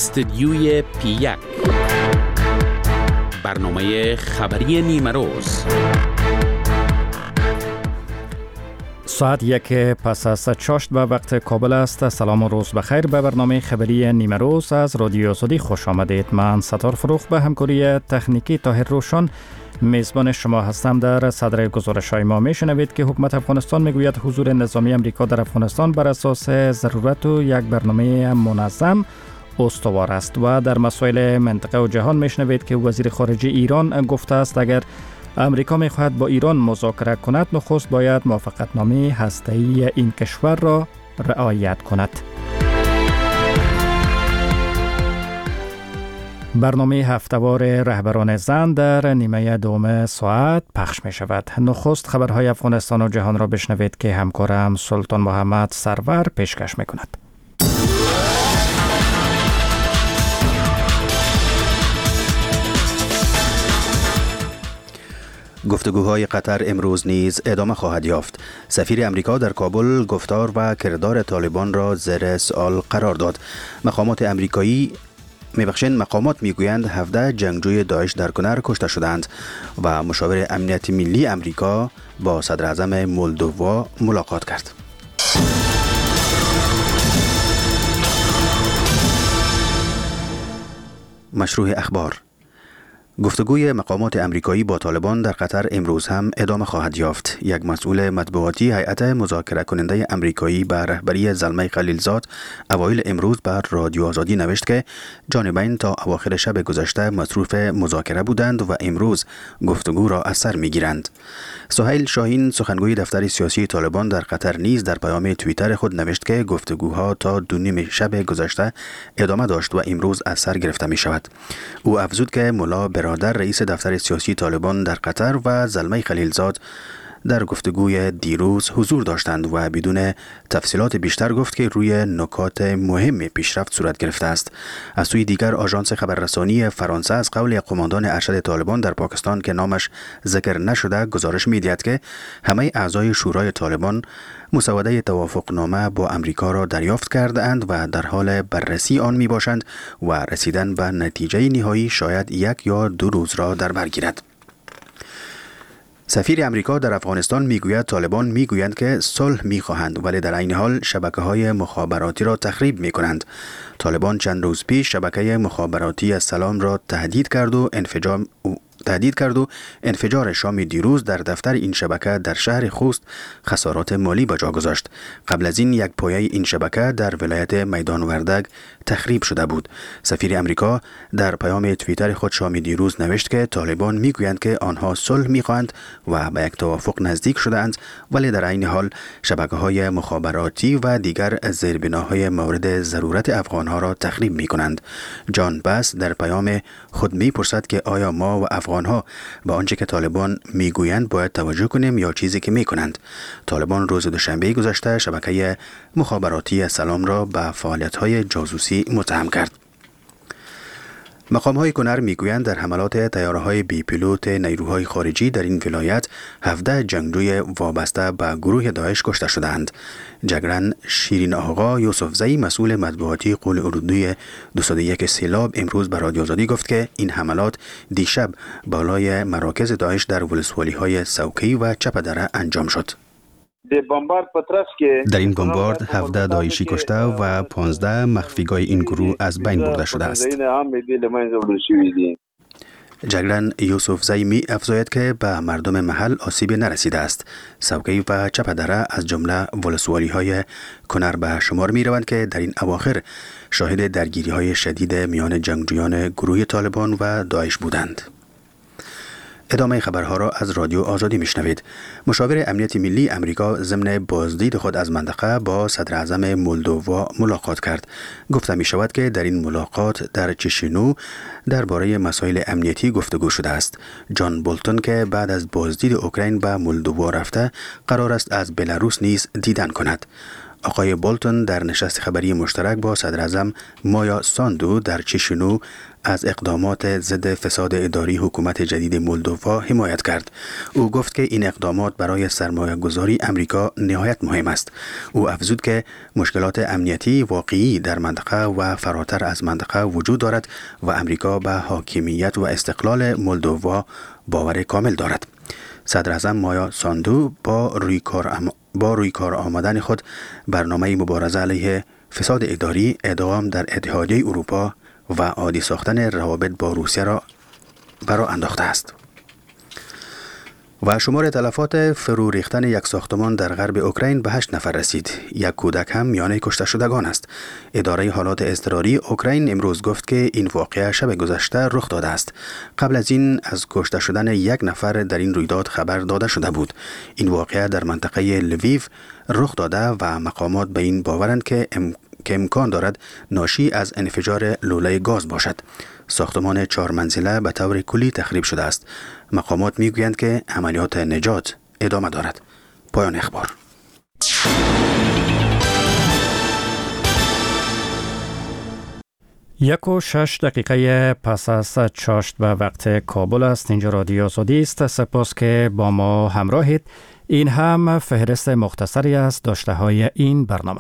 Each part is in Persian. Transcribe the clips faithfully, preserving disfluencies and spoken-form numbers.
استدیوی پی یک، برنامه خبری نیمه روز. ساعت یک پس از چاشت به وقت کابل است. سلام و روز بخیر. به برنامه خبری نیمه روز از رادیو آزادی خوش آمدید. من ستار فروخ به همکاری تکنیکی طاهر روشن میزبان شما هستم. در صدر گزارش‌های ما میشنوید که حکومت افغانستان میگوید حضور نظامی امریکا در افغانستان بر اساس ضرورت و یک برنامه منظم استوار است. و در مسائل منطقه و جهان میشنوید که وزیر خارجه ایران گفته است اگر امریکا میخواهد با ایران مذاکره کند، نخست باید موافقتنامه هسته‌ای این کشور را رعایت کند. برنامه هفته‌وار رهبران زن در نیمه دوم ساعت پخش می شود. نخست خبرهای افغانستان و جهان را بشنوید که همکارم سلطان محمد سرور پیشکش می کند. گفتگوهای قطر امروز نیز ادامه خواهد یافت. سفیر امریکا در کابل گفتار و کردار طالبان را زیر سوال قرار داد. مقامات امریکایی میبخشین مقامات میگویند هفده جنگجوی داعش در کنر کشته شدند و مشاور امنیت ملی امریکا با صدر اعظم مولدووا ملاقات کرد. مشروع اخبار. گفتگوی مقامات امریکایی با طالبان در قطر امروز هم ادامه خواهد یافت. یک مسئول مطبوعاتی هیئت مذاکره کننده امریکایی به رهبری زلمه خلیلزاد اوایل امروز بر رادیو آزادی نوشت که جانبین تا اواخر شب گذشته مصروف مذاکره بودند و امروز گفتگو را از سر میگیرند. سهیل شاهین سخنگوی دفتر سیاسی طالبان در قطر نیز در پیام توییتر خود نوشت که گفتگوها تا دو نیم شب گذشته ادامه داشت و امروز از سر گرفته می شود. او افزود که ملا برادر رئیس دفتر سیاسی طالبان در قطر و زلمه خلیلزاد در گفتگوی دیروز حضور داشتند و بدون تفصیلات بیشتر گفت که روی نکات مهم پیشرفت صورت گرفته است. از سوی دیگر آژانس خبررسانی فرانسه از قول قماندان ارشد طالبان در پاکستان که نامش ذکر نشده گزارش می‌دهد که همه اعضای شورای طالبان مسوده توافقنامه با امریکا را دریافت کرده اند و در حال بررسی آن می باشند و رسیدن به نتیجه نهایی شاید یک یا دو روز را در بر گیرد. سفیر امریکا در افغانستان میگوید طالبان میگویند که صلح میخواهند ولی در عین حال شبکه‌های مخابراتی را تخریب میکنند. طالبان چند روز پیش شبکه مخابراتی السلام را تهدید کرد و انفجار تهدید کرد و انفجار شام دیروز در دفتر این شبکه در شهر خوست خسارات مالی به جا گذاشت. قبل از این یک پایه این شبکه در ولایت میدان وردگ تخریب شده بود. سفیر امریکا در پیام توییتر خود شام دیروز نوشت که طالبان میگویند که آنها صلح میخواهند و به یک توافق نزدیک شده‌اند ولی در عین حال شبکه‌های مخابراتی و دیگر زیربناهای مورد ضرورت افغان‌ها را تخریب می‌کنند. جان باس در پیام خود می‌پرسد که آیا ما و افغان‌ها به آنچه که طالبان میگویند باید توجه کنیم یا چیزی که میکنند؟ طالبان روز دوشنبه گذشته شبکه مخابراتی سلام را به فعالیت‌های جاسوسی متهم کرد. مقام‌های کنر میگویند در حملات طیاره‌های بی پیلوت نیروهای خارجی در این ولایت هفده جنگجوی وابسته به گروه داعش کشته شدند. جگرن شیرین آقا یوسفزئی مسئول مطبوعاتی قول اردوی دویست و یک سیلاب امروز به رادیو آزادی گفت که این حملات دیشب بالای مراکز داعش در ولسوالی‌های سوکی و چپدره انجام شد. در این بمبارد هفده داعشی کشته و پانزده مخفیگاه این گروه از بین برده شده است. جگرن یوسفزئی می افزاید که به مردم محل آسیبی نرسیده است. سوکی و چپدره از جمله ولسوالی های کنر به شمار می روند که در این اواخر شاهد درگیری های شدید میان جنگجویان گروه طالبان و داعش بودند. ادامه خبرها را از رادیو آزادی میشنوید. مشاور امنیت ملی امریکا ضمن بازدید خود از منطقه با صدر اعظم مولدووا ملاقات کرد. گفته می شود که در این ملاقات در چشینو درباره مسائل امنیتی گفتگو شده است. جان بولتون که بعد از بازدید اوکراین به مولدووا رفته قرار است از بلاروس نیز دیدن کند. آقای بولتون در نشست خبری مشترک با صدر اعظم مایا ساندو در چشینو از اقدامات ضد فساد اداری حکومت جدید مولدووا حمایت کرد. او گفت که این اقدامات برای سرمایه گذاری امریکا نهایت مهم است. او افزود که مشکلات امنیتی واقعی در منطقه و فراتر از منطقه وجود دارد و امریکا به حاکمیت و استقلال مولدووا باور کامل دارد. صدر اعظم مایا ساندو با روی کار ام... با روی کار آمدن خود برنامه مبارزه علیه فساد اداری، ادغام در اتحادیه اروپا و عادی ساختن روابط با روسیه را برا انداخته است. و شمار تلفات فرو ریختن یک ساختمان در غرب اوکراین به هشت نفر رسید. یک کودک هم میان کشته شدگان است. اداره حالات اضطراری اوکراین امروز گفت که این واقعه شب گذشته رخ داده است. قبل از این از کشته شدن یک نفر در این رویداد خبر داده شده بود. این واقعه در منطقه لویو رخ داده و مقامات به این باورند که ام... که امکان دارد ناشی از انفجار لوله گاز باشد. ساختمان چهار منزله به طور کلی تخریب شده است. مقامات میگویند که عملیات نجات ادامه دارد. پایان اخبار. یک و شش دقیقه پس از چاشت به وقت کابل است. اینجا رادیو آزادی است. سپاس که با ما همراهید. این هم فهرست مختصری از داشته های این برنامه.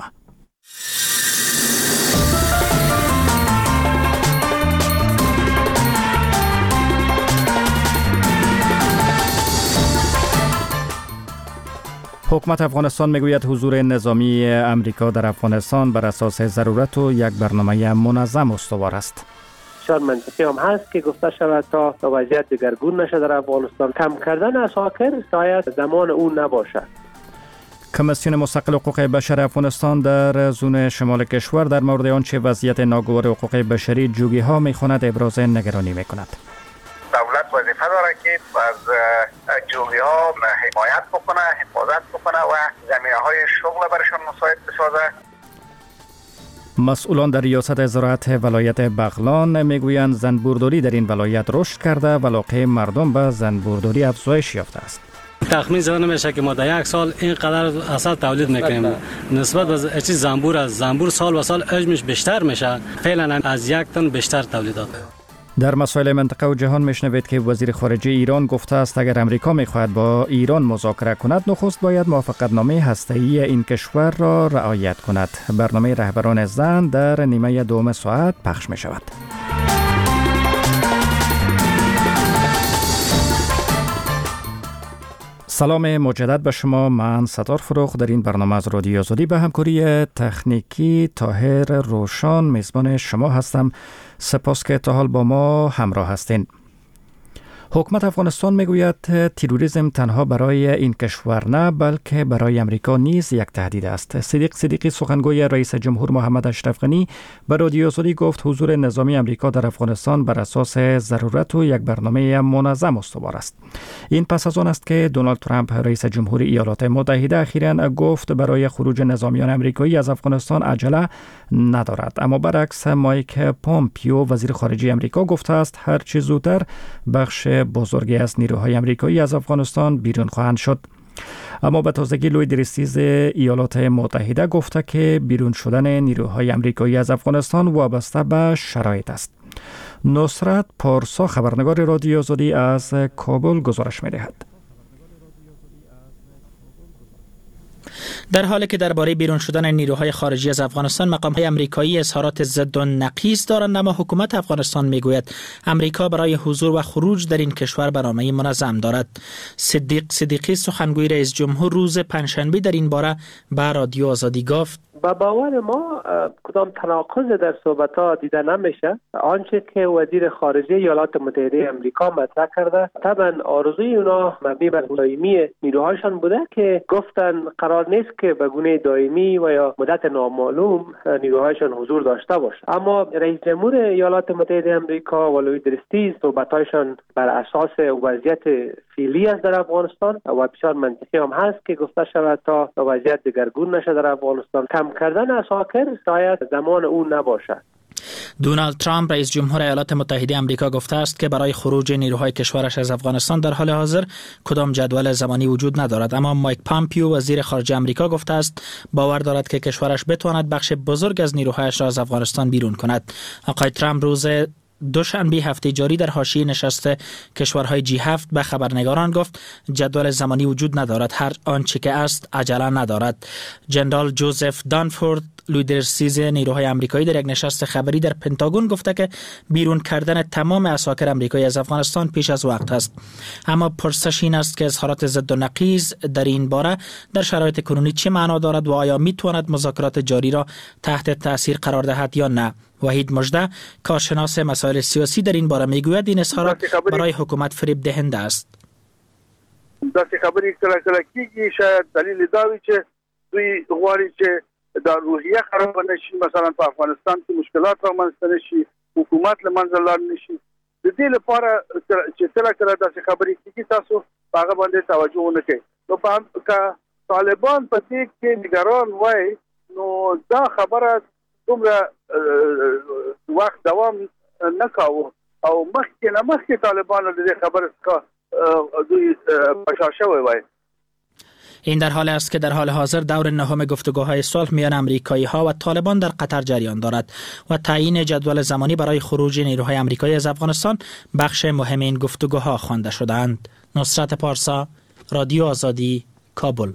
حکومت افغانستان میگوید حضور نظامی امریکا در افغانستان بر اساس ضرورت و یک برنامه منظم استوار است. بسیار منطقی هم هست که گفته شود تا وضعیت دگرگون نشه در افغانستان، کم کردن اساکر شاید زمان اون نباشه. کمیسیون مستقل حقوق بشر افغانستان در زون شمال کشور در مورد آنچه وضعیت ناگوار حقوق بشری جوگی ها میخواند ابراز نگرانی میکند. دولت وظیفه داره که از جوگی ها حمایت بکنه، حفاظت بکنه و زمینه های شغل برشان مساعد بسازه. مسئولان در ریاست زراعت ولایت بغلان میگویند زنبورداری در این ولایت رشد کرده و علاقه مردم به زنبورداری افزایش یافته است. تخمین زده نمیشه که ما در یک سال اینقدر اصل تولید میکنیم. نسبت به چیز زنبور از زنبور سال و سال حجمش بیشتر میشه. فعلا از یک تن بیشتر تولیدات. در مسائل منطقه و جهان میشنوید که وزیر خارجه ایران گفته است اگر امریکا میخواهد با ایران مذاکره کند نخست باید موافقتنامه هسته‌ای این کشور را رعایت کند. برنامه رهبران زن در نیمه دوم ساعت پخش می شود. سلام مجدد به شما. من ستار فروخ در این برنامه از رادیو آزادی به همکاری تکنیکی طاهر روشان میزبان شما هستم. سپاس که تا حال با ما همراه هستین. حکومت افغانستان میگوید تروریسم تنها برای این کشور نه بلکه برای امریکا نیز یک تهدید است. صدیق صدیقی سخنگوی رئیس جمهور محمد اشرف غنی به رادیو آزادی گفت حضور نظامی امریکا در افغانستان بر اساس ضرورت و یک برنامه منظم استوار است. این پس از آن است که دونالد ترامپ رئیس جمهور ایالات متحده اخیراً گفت برای خروج نظامیان امریکایی از افغانستان عجله ندارد. اما برعکس مایک پومپیو وزیر خارجه امریکا گفته است هر چه زودتر بخش بزرگی از نیروهای امریکایی از افغانستان بیرون خواهند شد. اما به تازگی لوی درستیز ایالات متحده گفته که بیرون شدن نیروهای امریکایی از افغانستان وابسته به شرایط است. نصرت پارسا خبرنگار رادیو آزادی از کابل گزارش می‌دهد. در حالی که درباره بیرون شدن نیروهای خارجی از افغانستان مقام‌های آمریکایی اظهارات ضد و نقیض دارند، اما حکومت افغانستان میگوید امریکا برای حضور و خروج در این کشور برنامه منظم دارد. صدیق صدیقی سخنگوی رئیس جمهور روز پنجشنبه در این باره به رادیو آزادی گفت با باور ما کدام تناقض در صحبت‌ها دیده نمیشه. آنچه که وزیر خارجه ایالات متحده آمریکا مطرح کرده طبعا آرزوی اونا مبنی بر دائمی نیروهاشان بوده که گفتن قرار نیست که به گونه دائمی و یا مدت نامعلوم نیروهاشان حضور داشته باشه. اما رئیس جمهور ایالات متحده آمریکا و لوی درستیز صحبت‌هایشان بر اساس وضعیت فعلی است در افغانستان و بسیار منطقی هم هست که گفته شود تا وضعیت دگرگون نشه در افغانستان، کم کردن اساکر شاید زمان اون نباشه. دونالد ترامپ رئیس جمهور ایالات متحده آمریکا گفته است که برای خروج نیروهای کشورش از افغانستان در حال حاضر کدام جدول زمانی وجود ندارد، اما مایک پامپیو وزیر خارجه آمریکا گفته است باور دارد که کشورش بتواند بخش بزرگ از نیروهایش را از افغانستان بیرون کند. آقای ترامپ روز دوشنبه هفته جاری در حاشیه نشست کشورهای جی هفت به خبرنگاران گفت جدول زمانی وجود ندارد، هر آنچه که است عجله ندارد. جنرال جوزف دانفورد لیدرسیز نیروهای آمریکایی در یک نشست خبری در پنتاگون گفته که بیرون کردن تمام عساکر آمریکایی از افغانستان پیش از وقت است. اما پرسش این است که اظهارات ضد و نقیض در این باره در شرایط کنونی چه معنا دارد و آیا میتواند مذاکرات جاری را تحت تاثیر قرار دهد یا نه؟ وحید مژده کارشناس مسائل سیاسی در این باره میگوید این اظهارات برای حکومت فریب دهنده است. داسې خبرې کله کله کېږي، شاید دلیل دا وي چې دوی غواړي چې دا روحیه خراب نشي، مثلا په افغانستان کې مشکلات رامنځته نشي، حکومت له منځه لاړ نشي. د دې لپاره چې کله کله داسې خبرې کېږي تاسو هغه باندې توجه ونه کوئ. نو که طالبان په دې کې نگران وای نو دا خبره دومره وخت دوام نه کاوه او مخکې نه مخکې طالبان د دې خبرې څخه دوی پشاشه وای. این در حال است که در حال حاضر دور نهم گفتگوهای صلح میان آمریکایی ها و طالبان در قطر جریان دارد و تعیین جدول زمانی برای خروج نیروهای آمریکایی از افغانستان بخش مهم این گفتگوها خوانده شدند. نصرت پارسا، رادیو آزادی، کابل.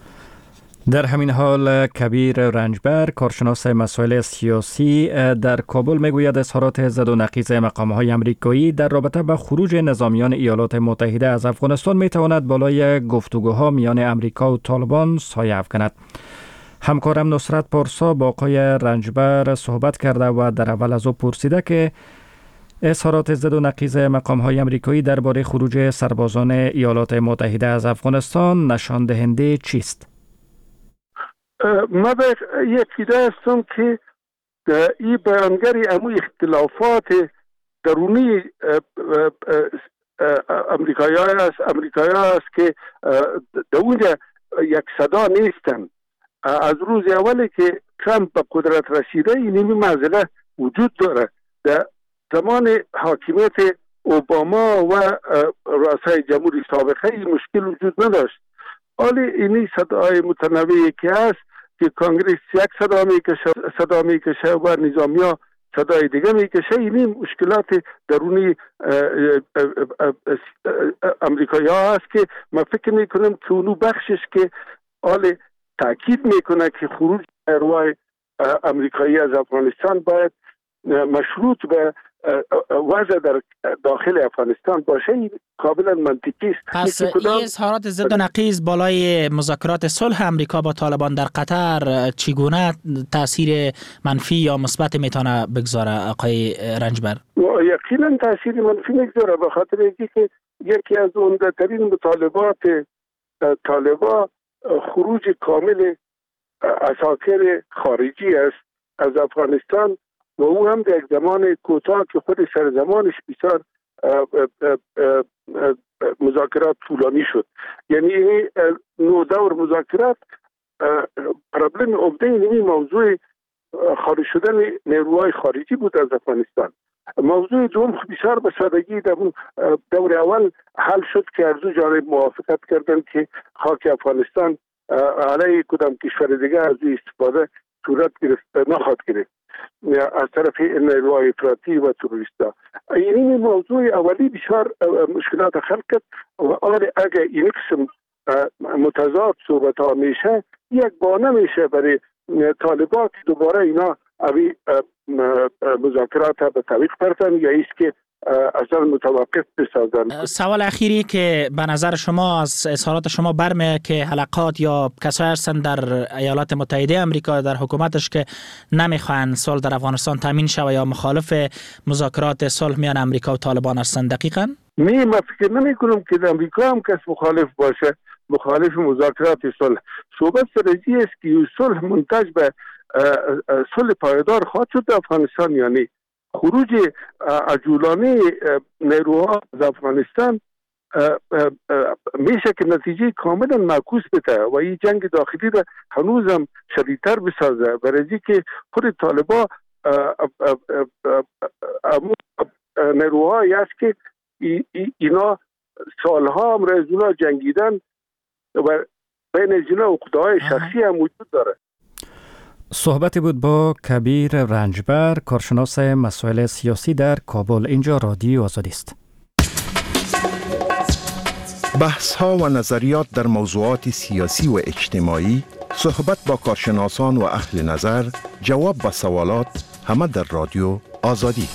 در همین حال کبیر رنجبر کارشناس مسائل سیاسی در کابل میگوید اظهارات ضد و نقیض مقام‌های آمریکایی در رابطه با خروج نظامیان ایالات متحده از افغانستان میتواند بالای گفتگوها میان آمریکا و طالبان سایه افکند. همکارم نصرت پارسا با آقای رنجبر صحبت کرده و در اول از او پرسیده که اظهارات ضد و نقیض مقام‌های آمریکایی درباره خروج سربازان ایالات متحده از افغانستان نشان دهنده چیست؟ ما به یک ایده هستم که این بیانگری امو اختلافات درونی امریکایی است امریکایی است که در اونجا یک صدا نیستن. از روز اولی که ترامپ به قدرت رسیده این مسئله وجود داره. در زمان حاکمیت اوباما و رئیس جمهوری سابقه این مشکل وجود نداشت. حالی اینی صدای متنوعی که هست که کانگریس یک صدا میکشه صدا میکشه و نظامیا صدای دیگه میکشه، اینی مشکلات درونی امریکایی ها هست که من فکر میکنم که اونو بخشش که حال تاکید میکنه که خروج نیروهای امریکایی از افغانستان باید مشروط به وضع در داخل افغانستان باشه، این کاملا منطقی است. پس این اظهارات ضد و نقیض بالای مذاکرات صلح امریکا با طالبان در قطر چگونه تاثیر منفی یا مثبت میتونه بگذاره آقای رنجبر؟ یقینا تاثیر منفی میگذاره، به خاطر اینکه که یکی از عمده‌ترین مطالبات طالبان خروج کامل عساکر خارجی است از افغانستان و او هم در یک زمان کوتاه که خود سرزمانش بسیار مذاکرات طولانی شد. یعنی نو دور مذاکرات پرابلم عمده این موضوع خارج شدن نیروهای خارجی بود از افغانستان. موضوع دوم بسیار به سادگی در دور اول حل شد که هر دو جانب موافقت کردن که خاک افغانستان علیه کدام کشور دیگه از استفاده صورت گرفت نخواهد گرفت از طرف نیروهای افراطی و تروریستا. این موضوع اولی بسیار مشکلات خلق کرد و آن اگر این قسم متضاد صحبت ها میشه یک بانه میشه برای طالبان که دوباره اینا اوی مذاکرات به تعویق پرتن یا ایست که اصلا متوقف بسازن. سوال اخیری که به نظر شما از اظهارات شما برمه که حلقات یا کسایی هستن در ایالات متحده آمریکا در حکومتش که نمیخوان صلح در افغانستان تامین شود یا مخالف مذاکرات صلح میان آمریکا و طالبان هستن دقیقاً؟ نه، من فکر نمی کنم که در آمریکا هم کس مخالف باشه مخالف مذاکرات صلح. صحبت سرجی است که صلح منتج به صلح پایدار خواهد شد در افغانستان یا نه. خروج عجولانه نیروها از افغانستان میشه که نتیجه کاملا معکوس بده و این جنگ داخلی را هنوز هم شدیدتر بسازه، برای که خود طالبان نیروهایی است که اینا سالها هم از اونا جنگیدن و بین از اونا عقده‌های شخصی هم وجود داره. صحبتی بود با کبیر رنجبر، کارشناس مسائل سیاسی در کابل. اینجا رادیو آزادی است. بحث ها و نظریات در موضوعات سیاسی و اجتماعی، صحبت با کارشناسان و اهل نظر، جواب به سوالات، همه در رادیو آزادی.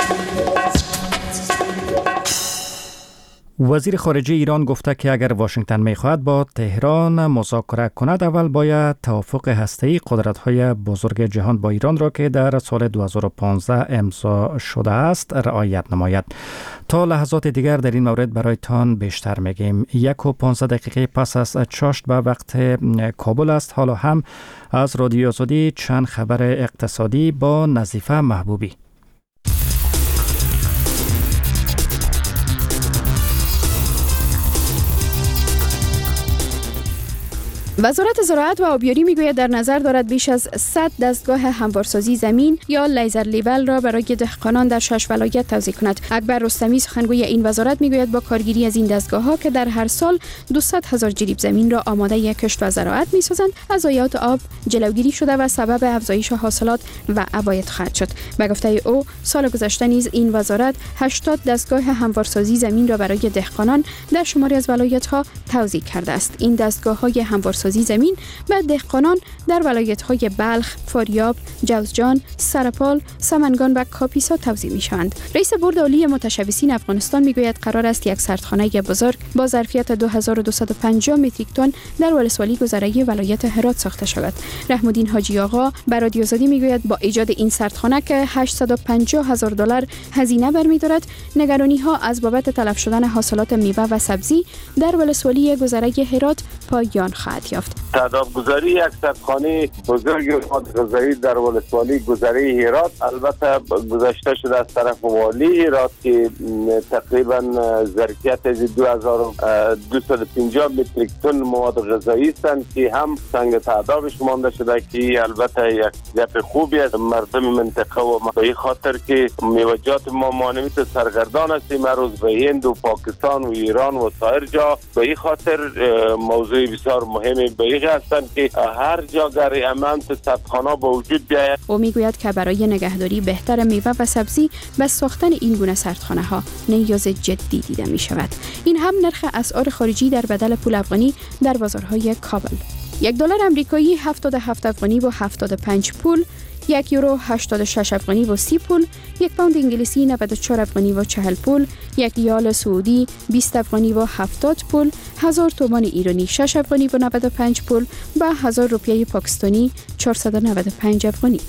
وزیر خارجه ایران گفته که اگر واشنگتن می‌خواهد با تهران مذاکره کند، اول باید توافق هسته‌ای قدرت‌های بزرگ جهان با ایران را که در سال دو هزار و پانزده امضا شده است رعایت نماید. تا لحظات دیگر در این مورد برایتان بیشتر میگیم. یک و پانزده دقیقه پس از چاشت به وقت کابل است. حالا هم از رادیو آزادی چند خبر اقتصادی با نظیفه محبوبی. وزارت زراعت و آبیاری میگوید در نظر دارد بیش از صد دستگاه هموارسازی زمین یا لیزر لیول را برای دهقانان در شش ولایت توزیع کند. اکبر رستمی سخنگوی این وزارت میگوید با کارگیری از این دستگاه ها که در هر سال دویست هزار جریب زمین را آماده کشت و زراعت میسازند، از ضایعات آب جلوگیری شده و سبب افزایش حاصلات و عواید خواهد شد. به گفته او سال گذشته نیز این وزارت هشتاد دستگاه هموارسازی زمین را برای دهقانان در شماری از ولایت ها توزیع کرده است. این دستگاه های هموارسازی زمین به دهقانان در ولایت‌های بلخ، فاریاب، جوزجان، سرپال، سمنگان و کاپیسا توزیع می‌شوند. رئیس بورد عالی متشبثین افغانستان میگوید قرار است یک سردخانه بزرگ با ظرفیت دو هزار و دویست و پنجاه متریک تن در ولسوالی گذره ولایت هرات ساخته شود. رحم‌الدین حاجی آقا بر رادیو آزادی میگوید با ایجاد این سردخانه که هشتصد و پنجاه هزار دلار هزینه برمی‌دارد، نگرانی‌ها از بابت تلف شدن حاصلات میوه و سبزی در ولسوالی گذره هرات پایان خواهد یافت. تعداد گذاری یک سردخانه بزرگ غذایی در ولسوالی گذره هرات البته گذاشته شده از طرف والی هرات که تقریبا ظرفیت از دو هزار و دویست و پنجاه متریک تن مواد غذایی هستند که هم سنگ تعدادش مانده شده که البته یک گپ خوبی است مردم منطقه و به این خاطر که میوه‌جات ما مانویت سرگردان هستیم امروز به هند و پاکستان و ایران و سایر جا. به این خاطر موضوع بسیار مهمی به این هستند که هر جا در امانت سردخانه با وجود بیاید. او میگوید که برای نگهداری بهتر میوه و سبزی به ساختن این گونه سردخانه ها نیاز جدی دیده می شود. این هم نرخ اسعار خارجی در بدل پول افغانی در بازارهای کابل. یک دلار آمریکایی هفتاد و هفت افغانی و هفتاد و پنج پول، یک یورو هشتاد و شش افغانی و سی پول، یک پوند انگلیسی نود و چهار افغانی و چهل پول، یک ریال سعودی بیست افغانی و هفتاد پول، هزار تومان ایرانی شش افغانی و نود و پنج پول و هزار روپیه پاکستانی چهارصد و نود و پنج افغانی.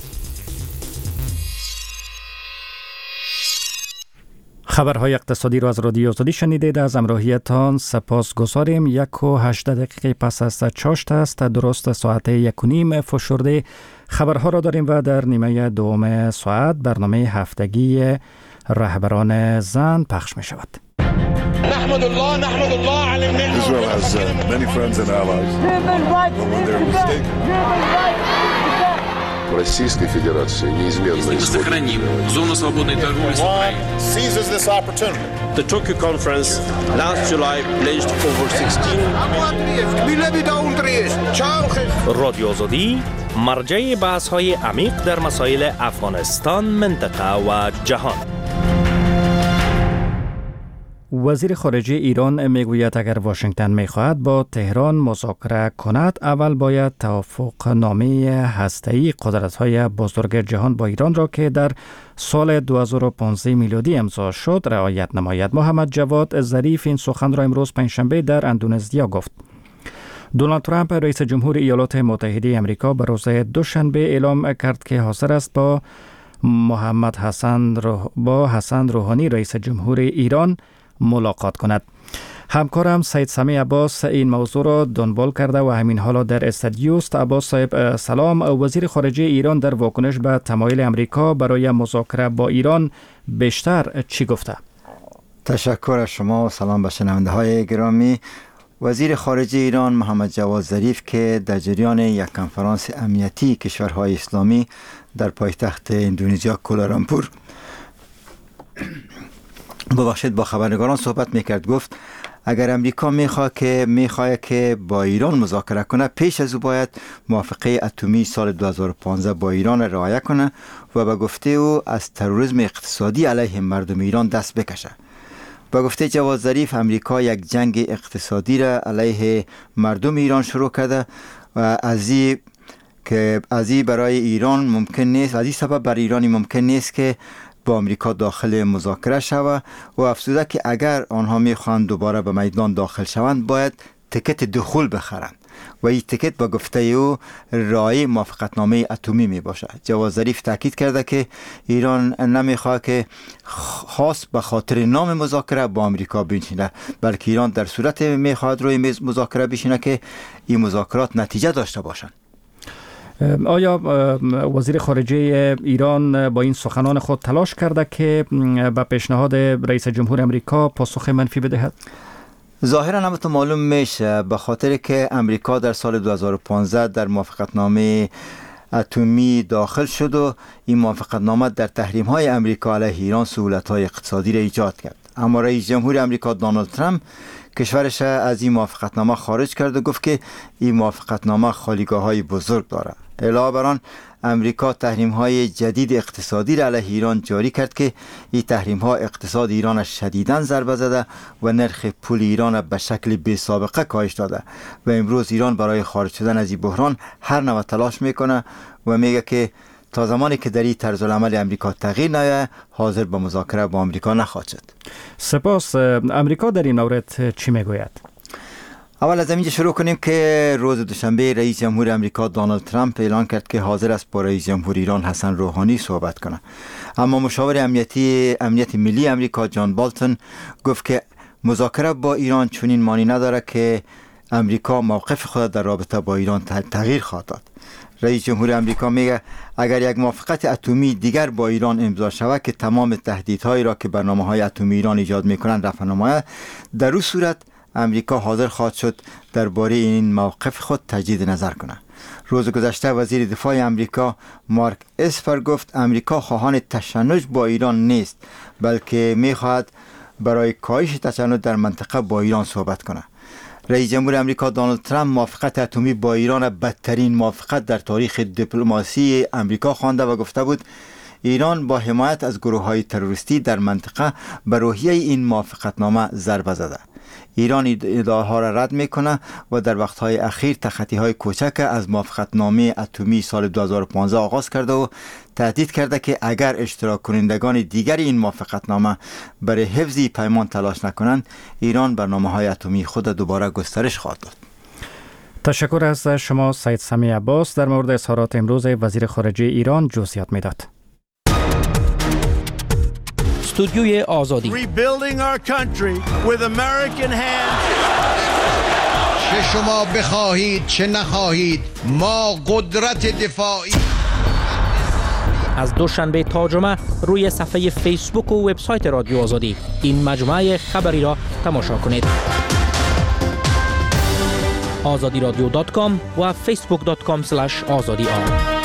خبرهای اقتصادی را از رادیو آزادی شنیدید. از همراهیتان سپاس گذاریم. یک و هجده دقیقه پس از چاشت است، درست ساعت یک و نیم فشرده. خبرها را داریم و در نیمه دوم ساعت برنامه هفتگی رهبران زن پخش می شود. نحمد الله نحمد الله علی النعمة. Israel has uh, many friends and allies. When they're mistaken. Российской Федерации неизменно мы сохраним зону свободной торговли с Украиной. Seizes this opportunity. The Tokyo conference last July pledged over sixteen. رادیو آزادی مرجع بحث‌های عمیق در مسائل افغانستان، منطقه و جهان. وزیر خارجه ایران میگوید اگر واشنگتن میخواهد با تهران مذاکره کند، اول باید توافق نامه هسته‌ای قدرت‌های بزرگ جهان با ایران را که در سال دو هزار و پانزده میلادی امضا شد رعایت نماید. محمد جواد ظریف این سخن را امروز پنجشنبه در اندونزیا گفت. دونالد ترامپ رئیس جمهور ایالات متحده آمریکا به روز دوشنبه اعلام کرد که حاضر است با محمد حسن روح... با حسن روحانی رئیس جمهور ایران ملاقات کند. همکارم سید سمی عباس این موضوع را دنبال کرده و همین حالا در استودیو است. عباس صاحب سلام. وزیر خارجه ایران در واکنش به تمایل امریکا برای مذاکره با ایران بیشتر چی گفته؟ تشکر از شما و سلام به شنونده های گرامی. وزیر خارجه ایران محمد جواد ظریف که در جریان یک کنفرانس امنیتی کشورهای اسلامی در پایتخت اندونزیا کوالالامپور ببخشید با خبرنگاران صحبت میکرد، گفت اگر امریکا میخواد که میخواد که با ایران مذاکره کنه، پیش از او باید موافقه اتمی سال دو هزار و پانزده با ایران رعایت کنه و به گفته او از تروریسم اقتصادی علیه مردم ایران دست بکشه. با گفته جواد ظریف، امریکا یک جنگ اقتصادی را علیه مردم ایران شروع کرده و از این که از این برای ایران ممکن نیست، از این سبب برای ایرانی ممکن نیست که با آمریکا داخل مذاکره شود و افزوده که اگر آنها میخواهند دوباره به میدان داخل شوند باید تکت دخول بخرند و این تکت با گفته او راعی موافقتنامه اتمی می باشد. جواد ظریف تاکید کرده که ایران نمیخواد که خاص به خاطر نام مذاکره با آمریکا بنشینه، بلکه ایران در صورت میخواد روی میز مذاکره بشینه که این مذاکرات نتیجه داشته باشند. آیا وزیر خارجه ایران با این سخنان خود تلاش کرده که به پیشنهاد رئیس جمهور امریکا پاسخ منفی بدهد؟ ظاهرا همتون معلوم میشه، به خاطر که امریکا در سال دو هزار و پانزده در موافقتنامه اتمی داخل شد و این موافقتنامه در تحریم های امریکا علیه ایران سهولت های اقتصادی را ایجاد کرد. اما رئیس جمهور امریکا دونالد ترامپ کشورش از این موافقتنامه خارج کرد و گفت که این موافقتنامه خالیگاه های بزرگ داره. علاوه بر آن امریکا تحریم های جدید اقتصادی را علیه ایران جاری کرد که این تحریم ها اقتصاد ایران شدیداً ضربه زده و نرخ پول ایران به شکل بی سابقه کاهش داده و امروز ایران برای خارج شدن از این بحران هر نوع تلاش میکنه و میگه که تا زمانی که در این طرز العمل امریکا تغییر نیاید حاضر به مذاکره با امریکا نخواهد شد. سپاس. امریکا در این مورد چی میگوید؟ اول از اینجا شروع کنیم که روز دوشنبه رئیس جمهور امریکا دونالد ترامپ اعلان کرد که حاضر است با رئیس جمهور ایران حسن روحانی صحبت کنه. اما مشاور امنیتی امنیت ملی امریکا جان بالتون گفت که مذاکره با ایران چنین معنی نداره که امریکا موقف خود در رابطه با ایران تغییر خواهد داد. رئیس جمهور امریکا میگه اگر یک موافقت اتمی دیگر با ایران امضا شود که تمام تهدیدهایی را که برنامه‌های اتمی ایران ایجاد میکنند رفع نماید، در اون صورت امریکا حاضر خواهد شد درباره این موقف خود تجدید نظر کنه. روز گذشته وزیر دفاع امریکا مارک اسپر گفت امریکا خواهان تشنج با ایران نیست، بلکه میخواهد برای کاهش تشنج در منطقه با ایران صحبت کنه. رئیس جمهور امریکا دونالد ترامپ موافقت اتمی با ایران بدترین موافقت در تاریخ دیپلماسی امریکا خوانده و گفته بود ایران با حمایت از گروه‌های تروریستی در منطقه به روحیه این موافقتنامه ضربه زده. ایران ادعاها را رد میکنه و در وقتهای اخیر تخطی‌های کوچک از موافقتنامه اتمی سال دو هزار و پانزده آغاز کرده و تهدید کرده که اگر اشتراک کنندگان دیگر این موافقتنامه برای حفظ پیمان تلاش نکنند، ایران برنامه‌های اتمی خود دوباره گسترش خواهد داد. تشکر از شما سید سمیع عباس در مورد اظهارات امروز وزیر خارجه ایران جزئیات میداد. استودیوی آزادی Rebuilding our country with American hands. چه شما بخواهید چه نخواهید ما قدرت دفاعی. از دوشنبه تا جمعه روی صفحه فیسبوک و وبسایت رادیو آزادی این مجموعه خبری را تماشا کنید. آزادی رادیو دات کام و فیسبوک دات کام اسلش آزادی آر.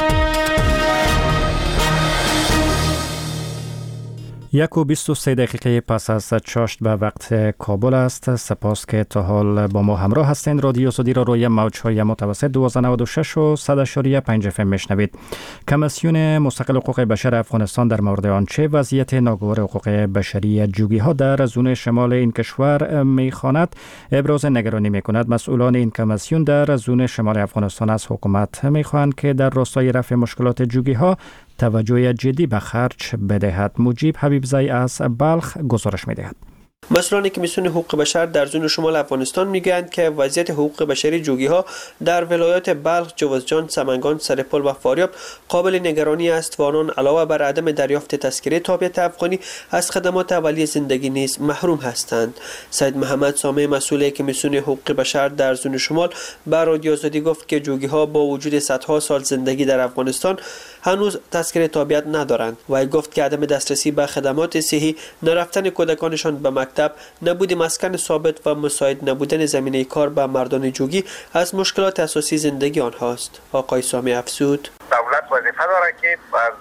یک و بیست و سه دقیقه پس از چاشت به وقت کابل است. سپاس که تا حال با ما همراه هستند. رادیو آزادی را روی موج‌های متوسط دویست و نود و شش و صد و پنج اف ام میشنوید. کمیسیون مستقل حقوق بشر افغانستان در مورد آنچه وضعیت ناگوار حقوق بشری جوگی ها در زون شمال این کشور میخواند ابراز نگرانی میکند. مسئولان این کمیسیون در زون شمال افغانستان از حکومت میخواهند که در راستای رفع مشکلات جوگی ها توجه جدی به خرج بدهد. مجیب حبیبزی از بلخ گزارش می‌دهد. مسئولان کمیسیون حقوق بشر در زون شمال افغانستان میگویند که وضعیت حقوق بشری جوگی ها در ولایات بلخ، جوزجان، سمنگان، سرپل و فاریاب قابل نگرانی است و آنان علاوه بر عدم دریافت تذکره تابعیت افغانی از خدمات اولیه زندگی نیز محروم هستند. سید محمد سامع مسئول کمیسیون حقوق بشر در زون شمال به رادیو آزادی گفت که جوگی ها با وجود صدها سال زندگی در افغانستان هنوز تذکره تابعیت ندارند. و گفت که عدم دسترسی به خدمات صحی، نرفتن کودکانشان به مکتب، نبود مسکن ثابت و مساعد نبودن زمینه کار به مردان جوگی از مشکلات اساسی زندگی آنهاست. آقای سامی افزود: دولت وظیفه داره که از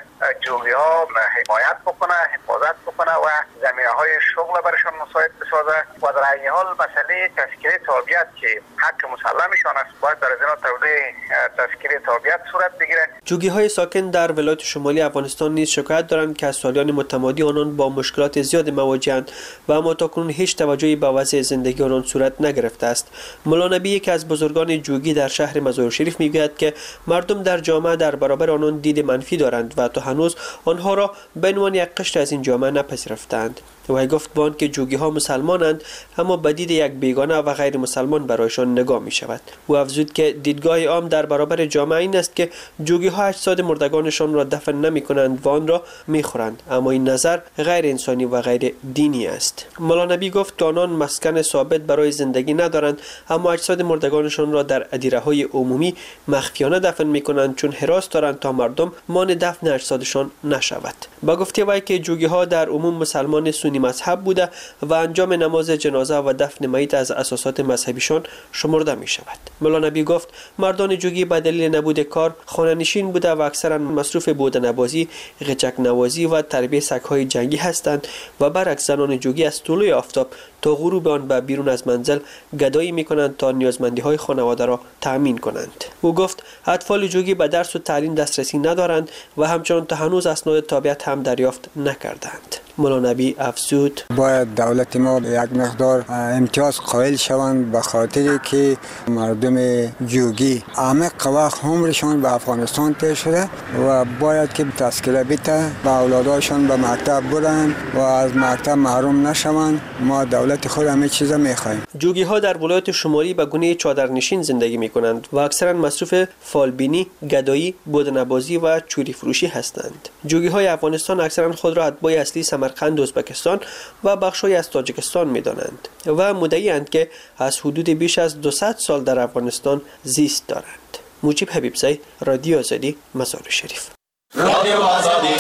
جوگی ها حمایت بکنه، حفاظت بکنه و زمینه های شغل برشان مساعد بسازه و در این حال مسئله تذکره تابعیت که حق مسلمشان است باید در ازنا تولید تذکره تابعیت صورت بگیره. جوگی های ساکن در ولایت شمالی افغانستان نیز شکایت دارند که از سالیان متمادی آنان با مشکلات زیاد مواجهند و اما تاکنون هیچ توجهی به وضع زندگی آنان صورت نگرفته است. مولا نبی، یکی از بزرگان جوگی در شهر مزار شریف، میگوید که مردم در جامعه در برابر آنان دید منفی دارند و تا هنوز آنها را به عنوان یک قشر از این جامعه نپذیرفتند. و گفت با آنکه جوگی ها مسلمانند اما به دید یک بیگانه و غیر مسلمان برایشان نگاه می شود. او افزود که دیدگاه عام در برابر جامعه این است که جوگی ها اجساد مردگانشان را دفن نمی کنند و آن را می خورند، اما این نظر غیر انسانی و غیر دینی است. مولا نبی گفت که آنان مسکن ثابت برای زندگی ندارند اما اجساد مردگانشان را در ادیره های عمومی مخفیانه دفن می کنند چون حراس دارند تا مردم مانع دفن اجسادشان نشود. با گفته وی که جوگی ها در عموم مسلمان سنی مذهب بوده و انجام نماز جنازه و دفن میت از اساسات مذهبیشان شمرده می شود. مولا نبی گفت مردان جوگی به دلیل نبود کار خانه نشین بوده و اکثرا مصروف بودنبازی، غچک نوازی و تربیت سگ‌های جنگی هستند و برعکس زنان جوگی از طلوع آفتاب تا غروب آن به بیرون از منزل گدایی می کنند تا نیازمندی های خانواده را تأمین کنند. او گفت اطفال جوگی به درس و تعلیم دسترسی ندارند و همچنان تا هنوز اسناد تابعیت هم دریافت نکردند. مولا نبی افزود: باید دولت ما یک مقدار امتیاز قائل شوند به خاطر که مردم جوگی عمیق وقت عمرشان به افغانستان تیر شده و باید که تذکره بده و اولاداشان به مکتب برن و از مکتب محروم نشوند. ما دولت خود همه چیز میخوایم. جوگی ها در ولایت شمالی به گونه چادرنشین زندگی میکنند و اکثرا مصروف فالبینی، گدایی، بودنبازی و چوری فروشی هستند. جوگی های افغانستان اکثرا خود را اتباع اصلی سمرقند، ازبکستان و بخش‌های از تاجیکستان می‌دانند و مدعی‌اند که از حدود بیش از دویست سال در افغانستان زیست دارند. مجیب حبیبزی، رادیو آزادی، مزار شریف. رادیو آزادی.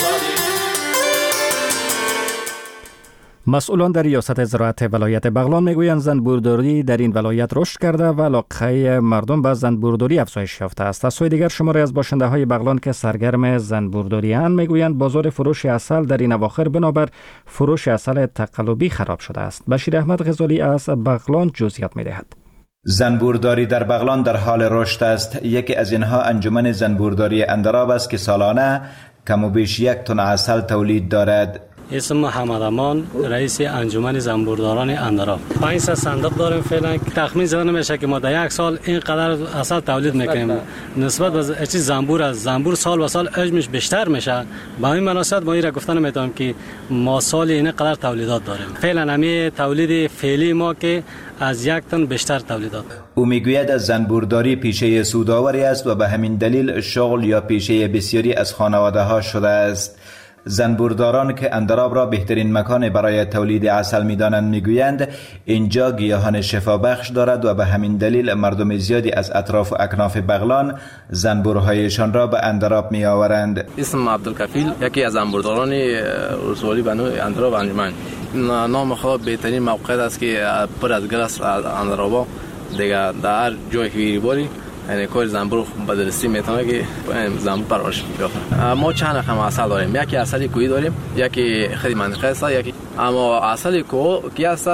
مسئولان در ریاست زراعت ولایت بغلان میگویند زنبورداری در این ولایت رشد کرده و علاقه مردم به زنبورداری افزایش یافته است. از سوی دیگر شماری از باشنده های بغلان که سرگرم زنبورداری اند میگویند بازار فروش عسل در این اواخر بنابر فروش عسل تقلبی خراب شده است. بشیر احمد غزالی از بغلان جزئیات میدهد. زنبورداری در بغلان در حال رشد است. یکی از اینها انجمن زنبورداری اندراب است که سالانه کم و بیش یک تن عسل تولید دارد. اسم محمد امان، رئیس انجمن زنبورداران اندراب. پنج صندوق داریم فعلا. تخمین زده نمیشه که ما در یک سال اینقدر عسل تولید میکنیم. نسبت به چیز زنبور از زنبور سال و سال حجمش بیشتر میشه. با این مناسبت ما این گفتن میتونم که ما سال اینقدر تولیدات داریم. فعلا همین تولید فعلی ما که از یک تن بیشتر تولیدات. او میگوید از زنبورداری پیشه سودآوری است و به همین دلیل شغل یا پیشه بسیاری از خانواده ها شده است. زنبورداران که اندراب را بهترین مکان برای تولید عسل می‌دانند میگویند اینجا گیاهان شفابخش دارد و به همین دلیل مردم زیادی از اطراف و اکناف بغلان زنبورهایشان را به اندراب میآورند. اسم عبدالکفیل، یکی از زنبورداران ولسوالی بنو اندراب انجمن. نام خود بهترین موقعیت است که پر از گل است اندرابا دیگه در هر جای که بیری یعنی کار زنبور بدرسی میتونه که زنبور پرورش بیافته. ما چند رقم عسل داریم، یکی عسل کوهی داریم، یکی خیلی منطقه است، یکی اما عسل کوه کی است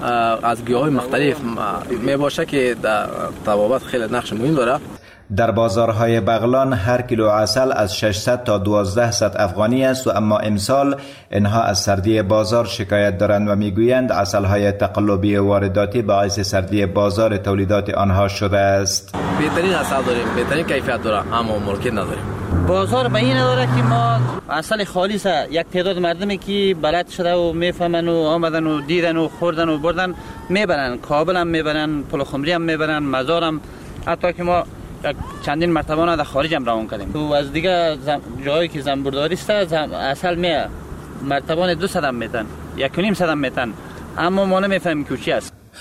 از گیاهای مختلف می باشه که در طبابت خیلی نقش مهم داره. در بازارهای بغلان هر کیلو عسل از ششصد تا دوازده افغانی است و اما امسال اینها از سردی بازار شکایت دارند و میگویند عسلهای تقلبی وارداتی باعث سردی بازار تولیدات آنها شده است. بهترین عسل داریم، بهترین کیفیت داره اما مارکت نداریم. بازار به این نداره که ما عسل خالص یک تعداد مردمی که بلد شده و میفهمن و آمدن و دیدن و خوردن و بردن میبرن، کابل هم میبرن، پلخمری هم میبرن، مزار هم، حتی که ما چندین مرتبه در خارج هم روان کردیم. و از دیگه زم... جایی که زنبورداری است زم... اصل میه مرتبه دو صدم میتن، یک و نیم صدم میتن، اما ما نمیفهمیم که چی است.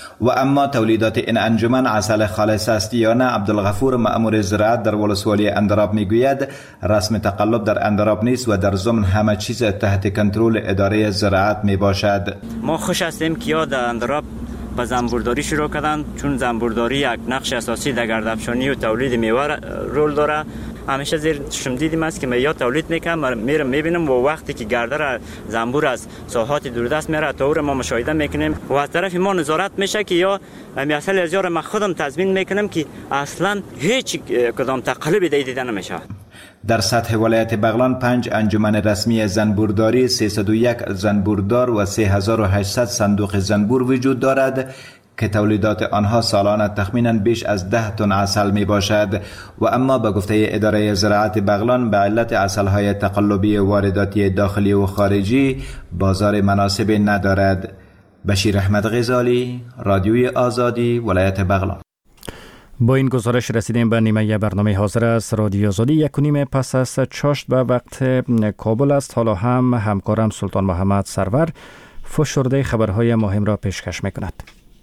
و اما تولیدات این انجمن عسل خالص است یا نه؟ عبدالغفور مأمور زراعت در ولسوالی اندراب میگوید رسم تقلب در اندراب نیست و در ضمن همه چیز تحت کنترل اداره زراعت می باشد. ما خوش هستیم که یا در اندراب به زنبورداری شروع کردن، چون زنبورداری یک نقش اساسی در گردافشانی و تولید میوه رول داره. همیشه زیر چشم دیدیم است که من یا تولید میکنم میرم میبینم و وقتی که گرده را زنبور از ساحات دوردست میره تا او را ما مشاهده میکنیم و از طرف ما نظارت میشه که یا اصل از یار من خودم تضمین میکنم که اصلا هیچ کدام تقلبی دیده نمیشه. در سطح ولایت بغلان پنج انجمن رسمی زنبورداری، سیصد و یک زنبوردار و سه هزار و هشتصد صندوق زنبور وجود دارد که تولیدات آنها سالانه تخمینا بیش از ده تن عسل می باشد و اما به گفته اداره زراعت بغلان به علت عسلهای تقلبی وارداتی داخلی و خارجی بازار مناسب ندارد. بشیر احمد غزالی، رادیوی آزادی، ولایت بغلان. با این گزارش رسیدیم به نیمه برنامه حاضر است رادیو آزادی. یک و نیم پس از چاشت به وقت کابل است. حالا هم همکارم سلطان محمد سرور فشرده خبرهای مهم را پیشکش میکند.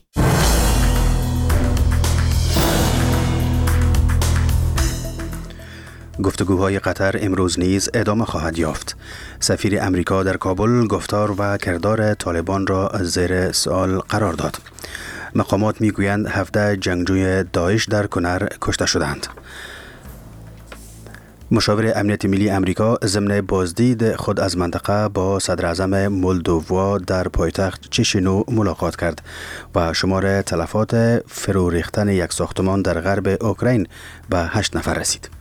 گفتگوهای قطر امروز نیز ادامه خواهد یافت. سفیر امریکا در کابل گفتار و کردار طالبان را زیر سوال قرار داد. مقامات میگویند هفده جنگجوی داعش در کنر کشته شدند. مشاور امنیت ملی امریکا ضمن بازدید خود از منطقه با صدر اعظم مولدووا در پایتخت چشینو ملاقات کرد و شمار تلفات فرو ریختن یک ساختمان در غرب اوکراین به هشت نفر رسید.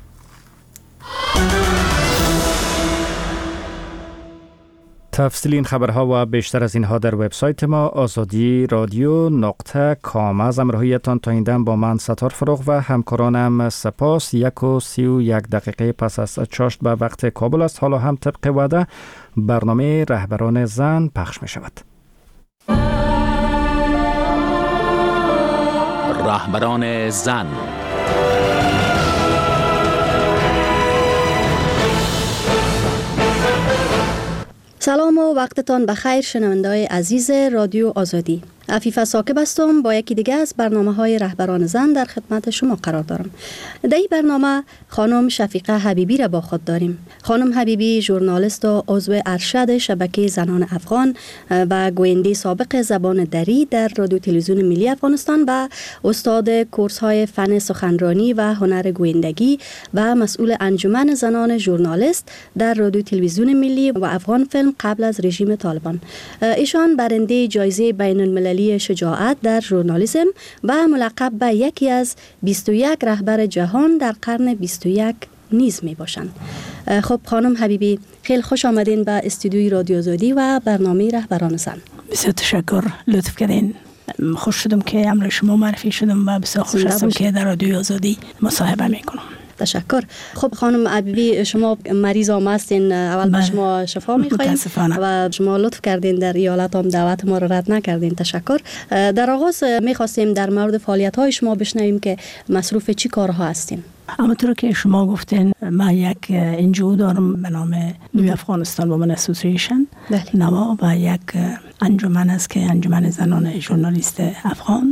تفصیل این خبرها و بیشتر از اینها در وبسایت ما آزادی رادیو نقطه کام. از همراهیتان تا این دم با من ستار فروغ و همکارانم سپاس. یک و سی و یک دقیقه پس از چاشت به وقت کابل است. حالا هم طبق وعده برنامه رهبران زن پخش می شود. رهبران زن. سلام و وقتتان بخیر شنونده‌های عزیز رادیو آزادی. عفیفه ساکب هستم. با یکی دیگه از برنامه های رهبران زن در خدمت شما قرار دارم. در این برنامه خانم شفیقه حبیبی را با خود داریم. خانم حبیبی ژورنالیست و عضو ارشد شبکه زنان افغان و گوینده سابق زبان دری در رادیو تلویزیون ملی افغانستان و استاد کورس های فن سخنرانی و هنر گویندگی و مسئول انجمن زنان ژورنالیست در رادیو تلویزیون ملی و افغان فیلم قبل از رژیم طالبان. ایشان برنده جایزه بین المللی شجاعت در ژورنالیسم و ملقب به یکی از بیست و یک رهبر جهان در قرن بیست و یک نیز می باشند. خب خانم حبیبی خیلی خوش آمدین به استودیوی رادیو آزادی و برنامه رهبران زن. بسیار تشکر، لطف کردین. خوش شدم که امروز شما معرفی شدم و بسیار خوش هستم که در رادیو آزادی مصاحبه میکنم. تشکر. خب خانم حبیبی شما مریض هم هستین، اول به شما شفا میخوایم و شما لطف کردین در ایالت هم دعوت ما رو رد نکردین. تشکر. در آغاز میخواستیم در مورد فعالیت های شما بشنویم که مصروف چی کارها هستین. همونطور که شما گفتین من یک انجیو دارم به نام نیو افغانستان وومن اسوسییشن نوا و یک انجمن است که انجمن زنان ژورنالیست افغان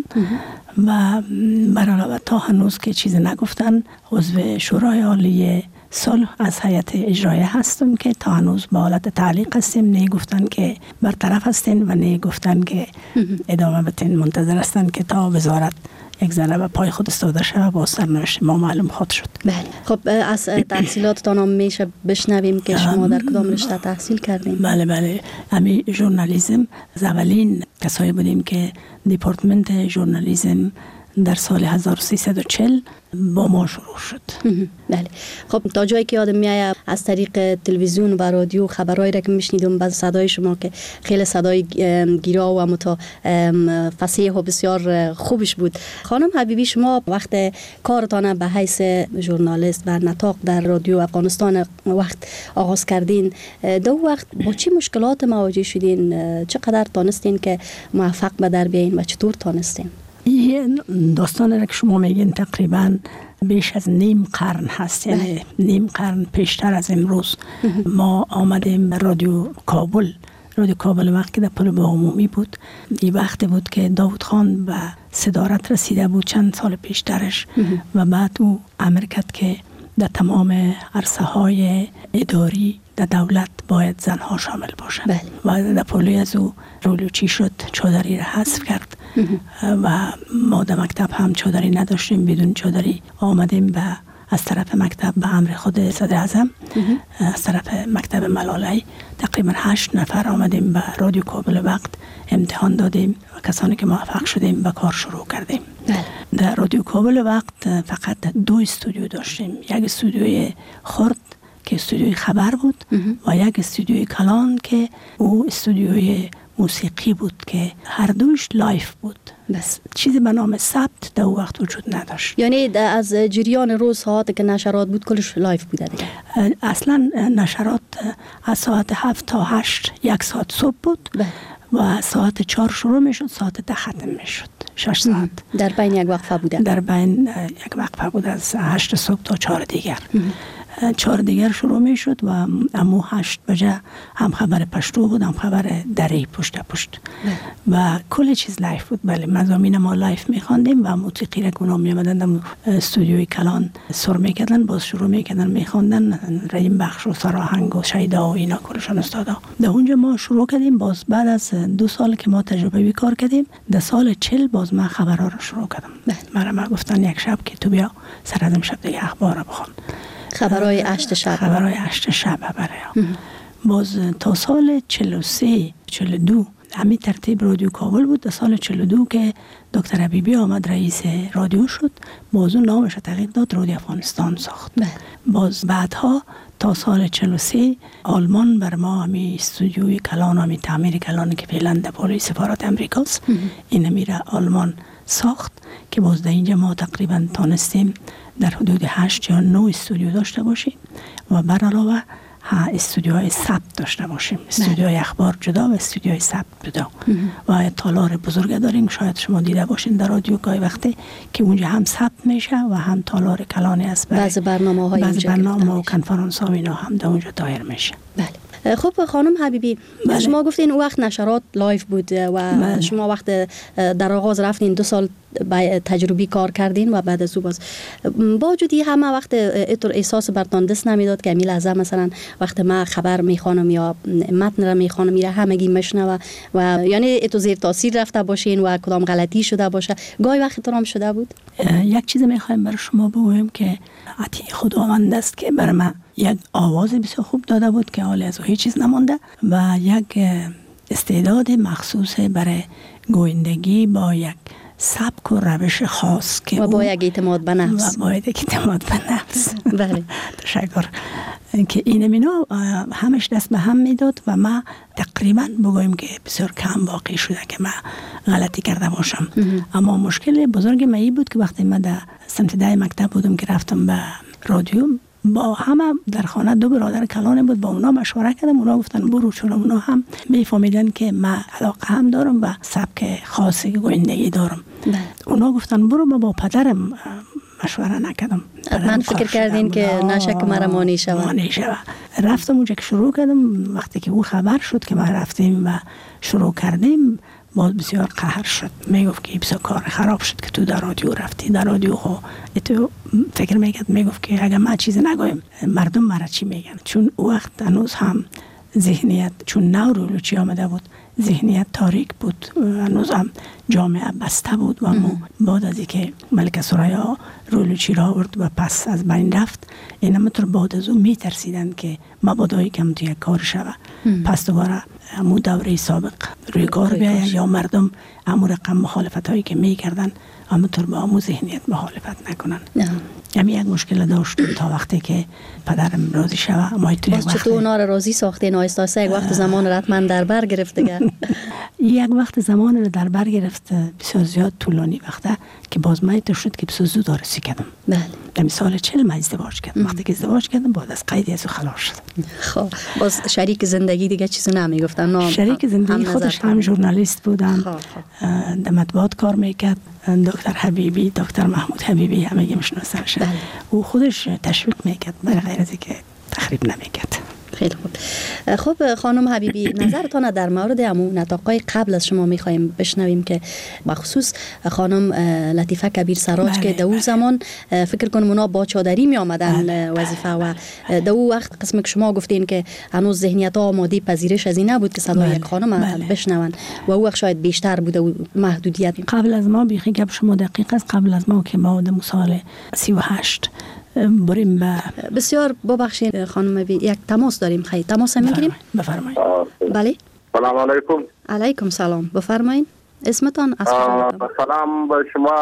و برای تا هنوز که چیز نگفتن عضو شورای عالی صلح از هیئت اجرایه هستم که تا هنوز با حالت تعلیق هستیم. نه گفتن که برطرف هستین و نه گفتن که ادامه بدین. منتظر هستن که تا وزارت یک ذره به پای خود استفاده شد با سرنوشت ما معلوم خواهد شد. بله. خب از تحصیلاتتان هم میشه بشنویم که شما در کدام رشته تحصیل کردین؟ بله بله. امی ژورنالیسم از اولین کسایی بودیم که دیپارتمنت ژورنالیسم در سال هزار و سیصد و چهل با ما شروع شد. بله. خب تا جایی که یادم میاد از طریق تلویزیون و رادیو خبرایی را که میشنیدم با صدای شما که خیلی صدای گیرا و متا فصیح و بسیار خوبش بود. خانم حبیبی شما وقت کارتان به حیث ژورنالیست و نطاق در رادیو افغانستان وقت آغاز کردین، دو وقت با چه مشکلات مواجه شدین؟ چقدر تانستین که موفق به در بیاین و چطور تانستین؟ این داستان را که شما میگین تقریبا بیش از نیم قرن هست، یعنی نیم قرن پیشتر از امروز ما آمدیم رادیو کابل رادیو کابل وقت که در پل باغ عمومی بود، این وقت بود که داوود خان به صدارت رسیده بود چند سال پیشترش و بعد او امر کرد که در تمام عرصه های اداری در دولت باید زنها شامل باشند. بله. و در پولی از او رولوچی شد، چادری را حذف کرد و ما در مکتب هم چادری نداشتیم. بدون چادری آمدیم به از طرف مکتب به امر خود صدر اعظم، از طرف مکتب ملاله تقریبا هشت نفر آمدیم به رادیو کابل وقت امتحان دادیم و کسانی که موفق شدیم به کار شروع کردیم. بله. در رادیو کابل وقت فقط دو استودیو داشتیم، یک استودیوی خرد که استودیوی خبر بود و یک استودیوی کلان که او استودیوی موسیقی بود که هر دوش لایف بود. بس چیزی به نام ثبت در وقت وجود نداشت. یعنی از جریان روز ساعت که نشرات بود کلش لایف بوده دیگه؟ اصلا نشرات از ساعت هفت تا هشت یک ساعت صبح بود. بله. و ساعت چهار شروع می شد، ساعت ده ختم می شد، شش ساعت. در بین یک وقفه بوده؟ در بین یک وقفه بود از هشت صبح تا چهار دیگر. چهار دیگر شروع می شد و امو هشت بجه هم خبر پشتو بود، هم خبر دری پشت پشت و کل چیز لایف بود. بله، مضامین ما لایف می خواندیم و موسیقی را که اونا می آمدن استودیوی کلان سر می کردن، باز شروع می کردن می خواندن. ریم بخش و سراهنگ و شیدا و اینا کلشان استادا. در اونجا ما شروع کردیم. باز بعد از دو سال که ما تجربه کار کردیم، در سال چل باز من خبرها رو شروع کردم. مرا ما گفتن یک شب که تو بیا سر از شب دیگه اخبار بخون، خبرهای هشت شب. خبرهای هشت شب برای باز تا سال چهل و سه چهل و دو همین ترتیب رادیو کابل بود. در سال چهل و دو که دکتر حبیبی آمد رئیس رادیو شد، باز اون نامش تغییر داد، رادیو افغانستان ساخت. بله. باز بعدها تا سال چهل و سه آلمان بر ما همین استودیوی کلان، همین تعمیر کلان که فعلا در بالای سفارت امریکاست، این میره آلمان ساخت که باز در اینجا ما تقریبا تانستیم در حدود هشت یا نه استودیو داشته باشیم و بر علاوه استودیوهای ثبت داشته باشیم. استودیوهای اخبار جدا و استودیوهای ثبت جدا و تالار بزرگ داریم. شاید شما دیده باشین در رادیو گاهی وقتی که اونجا هم ثبت میشه و هم تالار کلانی است. بعض برنامه‌های بعض برنامه و کنفرانس ها اینا هم در اونجا دایر میشه. بله. خب خانم حبیبی، بله. شما گفتین اون وقت نشرات لایف بود و بله. شما وقت در آغاز رفتین دو سال تجربی کار کردین و بعد از او باز با وجودی همه وقت اینطور احساس برتان دست نمیداد که امیل لحظه مثلا وقت ما خبر میخوانم یا متن را میخوانم میره همگی مشنوه و یعنی اینطور زیر تاثیر رفته باشین و کدام غلطی شده باشه؟ گاهی وقت تو هم شده بود؟ یک چیز میخوایم برای شما بگویم که عطیه خداوند است که برای من یک آواز بسیار خوب داده بود که حالی از هیچ چیز نمانده و یک استعداد مخصوص برای گویندگی با یک سبک و روش خاص که و با یک اعتماد به نفس و با یک اعتماد به نفس. بله. تشکر. که این مینا همش دست به هم میداد و ما تقریبا بگویم که بسیار کم واقع شده که ما غلطی کرده باشم. اما مشکل بزرگ من این بود که وقتی من در سمت ده مکتب بودم که رفتم به رادیو، با همه در خانه دو برادر کلان بود، با اونا مشوره کردم. اونا گفتن برو، چون اونا هم میفهمیدن که من علاقه هم دارم و سبک خاصی گویندگی دارم. بله. اونا گفتن برو، با, با پدرم مشوره نکردم. من فکر کردین که نشک مرا مانی شود. مانی شود. رفتم اونجا که شروع کردم. وقتی که او خبر شد که ما رفتیم و شروع کردیم، باز بسیار قهر شد. میگفت که بسیار کار خراب شد که تو در رادیو رفتی. در رادیو خو تو فکر میکرد، میگفت که اگر ما چیزی نگویم مردم مرا چی میگن. چون او وقت هنوز هم ذهنیت، چون نو رولوچی آمده بود، ذهنیت تاریک بود، هنوز هم جامعه بسته بود و ما بعد از اینکه ملکه ثریا رولوچی را آورد و پس از بین رفت، اینا مطور بعد از اون میترسیدن که مبادایی کم توی کار شوه، پس دوباره همون دوره سابق روی کار بیاید یا مردم همون رقم مخالفت هایی که میکردن همونطور با همون ذهنیت مخالفت نکنن. همین یک مشکل داشت تا وقتی که پدرم راضی شوه. ما باز چطور اونا را راضی ساختین؟ آیسته آیسته یک وقت زمان را من در بر گرفت دیگه. یک وقت زمان را در بر گرفت بسیار زیاد طولانی وقته که باز من تو شد که بسیار زود آرسی کردم. بله. در سال چل من ازدواج کردم. وقتی که ازدواج کردم بعد از قیدی از خلاص شدم. خب باز شریک زندگی دیگه چیزی نمیگفتن؟ شریک زندگی خودش هم ژورنالیست بودن، در مطبوعات کار میکرد. دکتر حبیبی، دکتر محمود حبیبی همه میشناسنش. او خودش تشویق میکرد برای غیر از اینکه تخریب نمیکرد. خیلی خوب. خب خانم حبیبی، نظرتان در مورد همون نطاقای قبل از شما میخوایم بشنویم که بخصوص خانم لطیفه کبیر سراج بله، که در اون زمان فکر کنم اونا با چادری می آمدن بله، وظیفه و در اون وقت قسم که شما گفتین که هنوز ذهنیت ها آماده پذیرش از این نبود که صدای بله، یک خانم بله. بشنون و اون وقت شاید بیشتر بوده و محدودیت. قبل از ما بیخی گپ شما دقیق است. قبل از ما که ما در سال سی و هشت بریم به بسیار ببخشید خانم بی یک تماس داریم. خیلی تماس میگیریم. بفرمایید. بله. سلام علیکم. علیکم سلام. بفرمایید. اسمتان از سلام به شما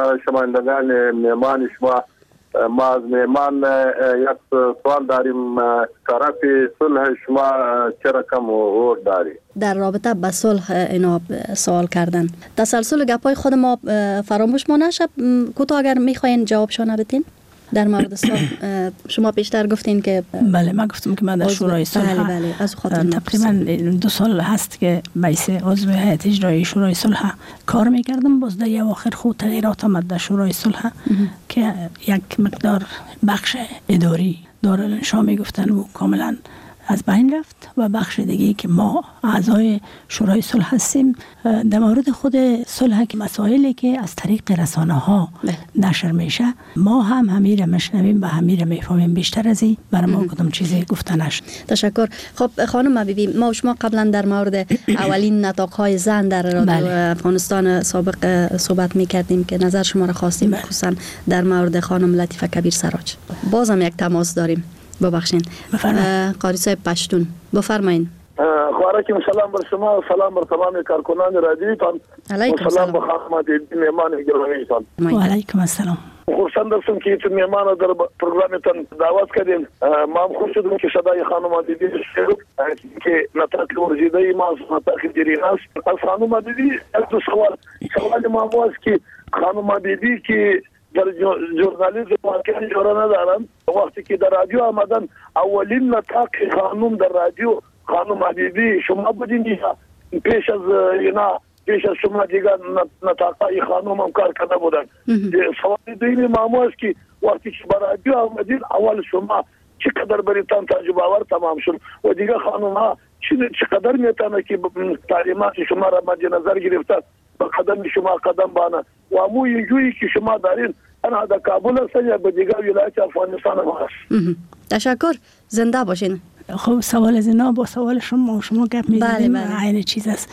شماندگان مهمان شما. ما از مهمان یک سوال داریم. طرف صلح شما چه رقم اور داری؟ در رابطه با صلح اینا سوال کردن. تسلسل گپای خود ما فراموش ما نشه. کوتاه اگر میخواین جوابشون بدین در مورد صلح. شما پیشتر گفتین که بله من گفتم که من در شورای صلح بله بله از خاطر تقریبا دو سال هست که رئیس عضو هیئت اجرایی شورای صلح کار میکردم. باز در اواخر خود تغییرات آمد در شورای صلح که یک مقدار بخش اداری دارالانشا میگفتن و کاملا از بین رفت و بخش دیگه که ما اعضای شورای صلح هستیم در مورد خود صلح که مسائلی که از طریق رسانه ها نشر میشه ما هم همین مشنویم و همین میفهمیم. بیشتر از این برای ما کدام چیزی گفته نشد. تشکر. خب خانم حبیبی، ما و شما قبلا در مورد اولین نطاق‌های زن در رادیو بله. افغانستان سابق صحبت میکردیم که نظر شما را خواستیم بله. خصوصا در مورد خانم لطیفه کبیر سراج. بازم یک تماس داریم. ببخشید. قاری صاحب پشتون بفرمایید. خوارکم سلام بر شما و سلام بر تمام کارکنان رادیوتان. علیکم سلام به خانم مهمان گرامیتان. و علیکم السلام. خورسند هستم که تو مهمان در پروگرامتان دعوت کردیم. ما هم خوش شدیم که صدای خانم حبیبی شنیدم که نطاق ورزیده ما نطاق جریان است. از خانم حبیبی یک دو سوال سوال ما است که خانم حبیبی که در ژورنالیسم واقعا جوره ندارن. وقتی که در رادیو آمدن اولین نطاق خانم در رادیو خانم حبیبی شما بودین یا پیش از اینا پیش از شما دیگر نطاقای خانم هم کار کرده بودن؟ سوال دیگه ما است که وقتی که در رادیو آمدین اول شما چقدر بریتان تجربه آور تمام شد و دیگر خانم ها چقدر میتونه که تعلیمات شما را مد نظر گرفتن با قدم شما قدم بانه و امو اینجوری که شما دارین انا در کابل هستن یا به دیگر ولایت افغانستان هم هست. تشکر. زنده باشین. خب سوال از اینا با سوال شما شما گپ میزدیم عین چیز است.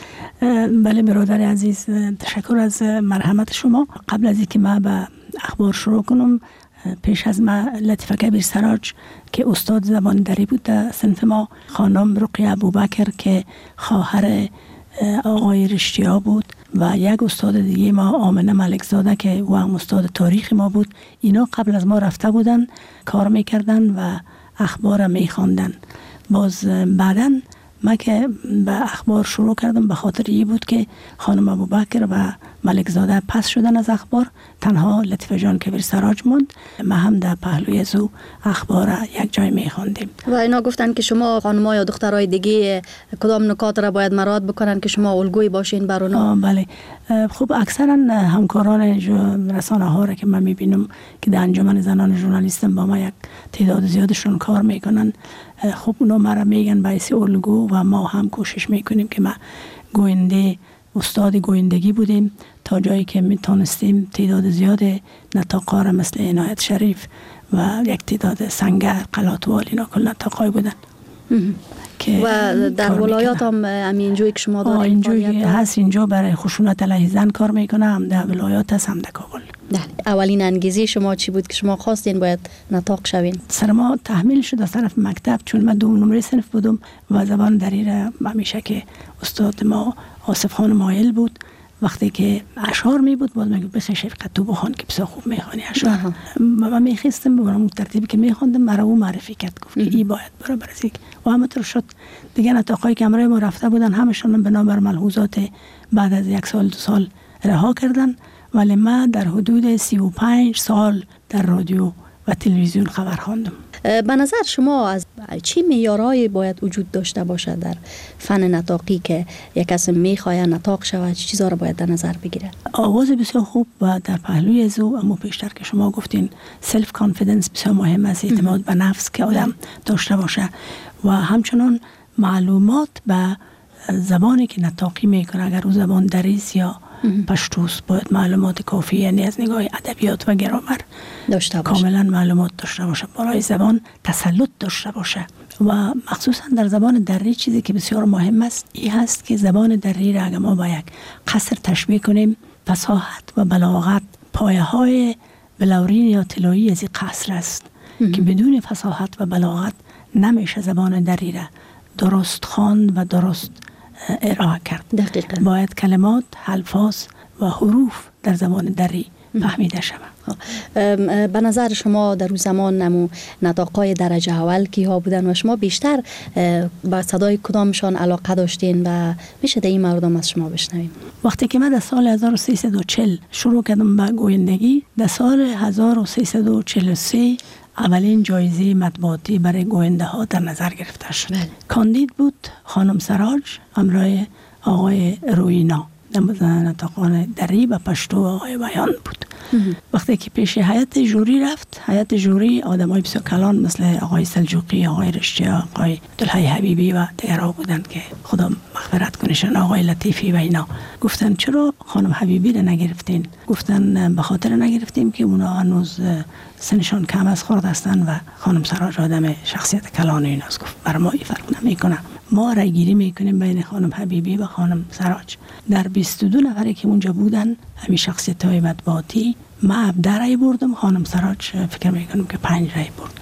بله برادر عزیز، تشکر از مرحمت شما. قبل از اینکه ما به اخبار شروع کنم پیش از ما لطیفه کبیر سراج که استاد زبان دری بود در صنف ما، خانم رقیه ابوبکر که خواهر آقای رشتیا بود و یک استاد دیگه ما آمنه ملکزاده که او هم استاد تاریخ ما بود. اینا قبل از ما رفته بودن کار میکردن و اخبار میخواندن. باز بعداً ما که به اخبار شروع کردم به خاطر این بود که خانم ابوبکر و ملکزاده پس شدن از اخبار، تنها لطیفه جان کبیر سراج موند. ما هم در پهلوی زو اخبار یک جای میخواندیم و اینا گفتن که شما خانم‌ها یا دخترای دیگه کدام نکات را باید مراعات بکنن که شما الگویی باشین بر اونا؟ بله. خب اکثرا همکاران رسانه ها را که من میبینم که در انجمن زنان ژورنالیستم با ما یک تعداد زیادشون کار میکنن، خب اونا مرا میگن باعث الگو و ما هم کوشش میکنیم که ما گوینده استاد گویندگی بودیم تا جایی که میتونستیم تعداد زیاد نطاقا را مثل عنایت شریف و یک تعداد سنگر قلاتوال اینا کل نطاقای بودن و در ولایات هم همینجوری که شما دارید اینجوری هست. اینجا برای خشونت علیه زن کار میکنه، هم در ولایات هست هم در کابل. اولین انگیزه شما چی بود که شما خواستین باید نطاق شوین؟ سر ما تحمیل شد از طرف مکتب، چون من دوم نمره صنف بودم و زبان دری را همیشه که استاد ما آصف خان مایل بود وقتی که اشعار می بود باید میگه بسیار شفقت تو بخوان که بسیار خوب میخوانی اشعار. من میخواستم ببرم ترتیبی که میخواندم مرا او معرفی کرد، گفت که این باید برابر از یک و همونطور شد. دیگه نطاقای که امروز ما رفته بودن همشون بنابر ملحوظات بعد از یک سال دو سال رها کردن، ولی ما در حدود سی و پنج سال در رادیو و تلویزیون خبر خواندم. به نظر شما از چی معیارهایی باید وجود داشته باشد در فن نطاقی که یک کس میخواد نطاق شود؟ چه چیزا رو باید در نظر بگیره؟ آواز بسیار خوب و در پهلوی از او، اما پیشتر که شما گفتین سلف کانفیدنس بسیار مهم است، اعتماد به نفس که آدم داشته باشه و همچنان معلومات به زبانی که نطاقی میکنه، اگر او زبان دریس یا پشتوست، باید معلومات کافی یعنی از نگاه ادبیات و گرامر داشته باشه، کاملا معلومات داشته باشه، برای زبان تسلط داشته باشه. و مخصوصا در زبان دری چیزی که بسیار مهم است این هست که زبان دری را اگر ما با یک قصر تشبیه کنیم، فصاحت و بلاغت پایه های بلورین یا طلایی از این قصر است که بدون فصاحت و بلاغت نمیشه زبان دری را درست خواند و درست ارائه کرد. دقیقاً باید کلمات، الفاظ و حروف در زبان دری فهمیده شود. به نظر شما در اون زمان نمو نطاقای درجه اول کی ها بودن و شما بیشتر با صدای کدامشان علاقه داشتین و میشه در این مردم از شما بشنویم؟ وقتی که من در سال هزار و سیصد و چهل شروع کردم به گویندگی، در سال هزار و سیصد و چهل و سه اولین جایزه مطبوعاتی برای گوینده ها در نظر گرفته شد. بله. کاندید بود خانم سراج همراه آقای روینا، نطاقان دری و پشتو آقای بیان بود. وقتی که پیش هیئت جوری رفت، هیئت جوری آدمای بسیار کلان مثل آقای سلجوقی، آقای رشتی، آقای عبدالحی حبیبی و دیگرها بودند که خدا مغفرت کنشان، آقای لطیفی و اینا گفتن چرا خانم حبیبی رو نگرفتین؟ گفتن به خاطر نگرفتیم که اونا هنوز سنشان کم از خورد هستن و خانم سراج آدم شخصیت کلان ایناست. گفت بر ما این فرق نمیکنه، ما رای گیری میکنیم بین خانم حبیبی و خانم سراج. در بیست و دو نفری که اونجا بودن همین شخصیت های مطبوعاتی، ما هفده رای بردم، خانم سراج فکر میکنم که پنج رای برد.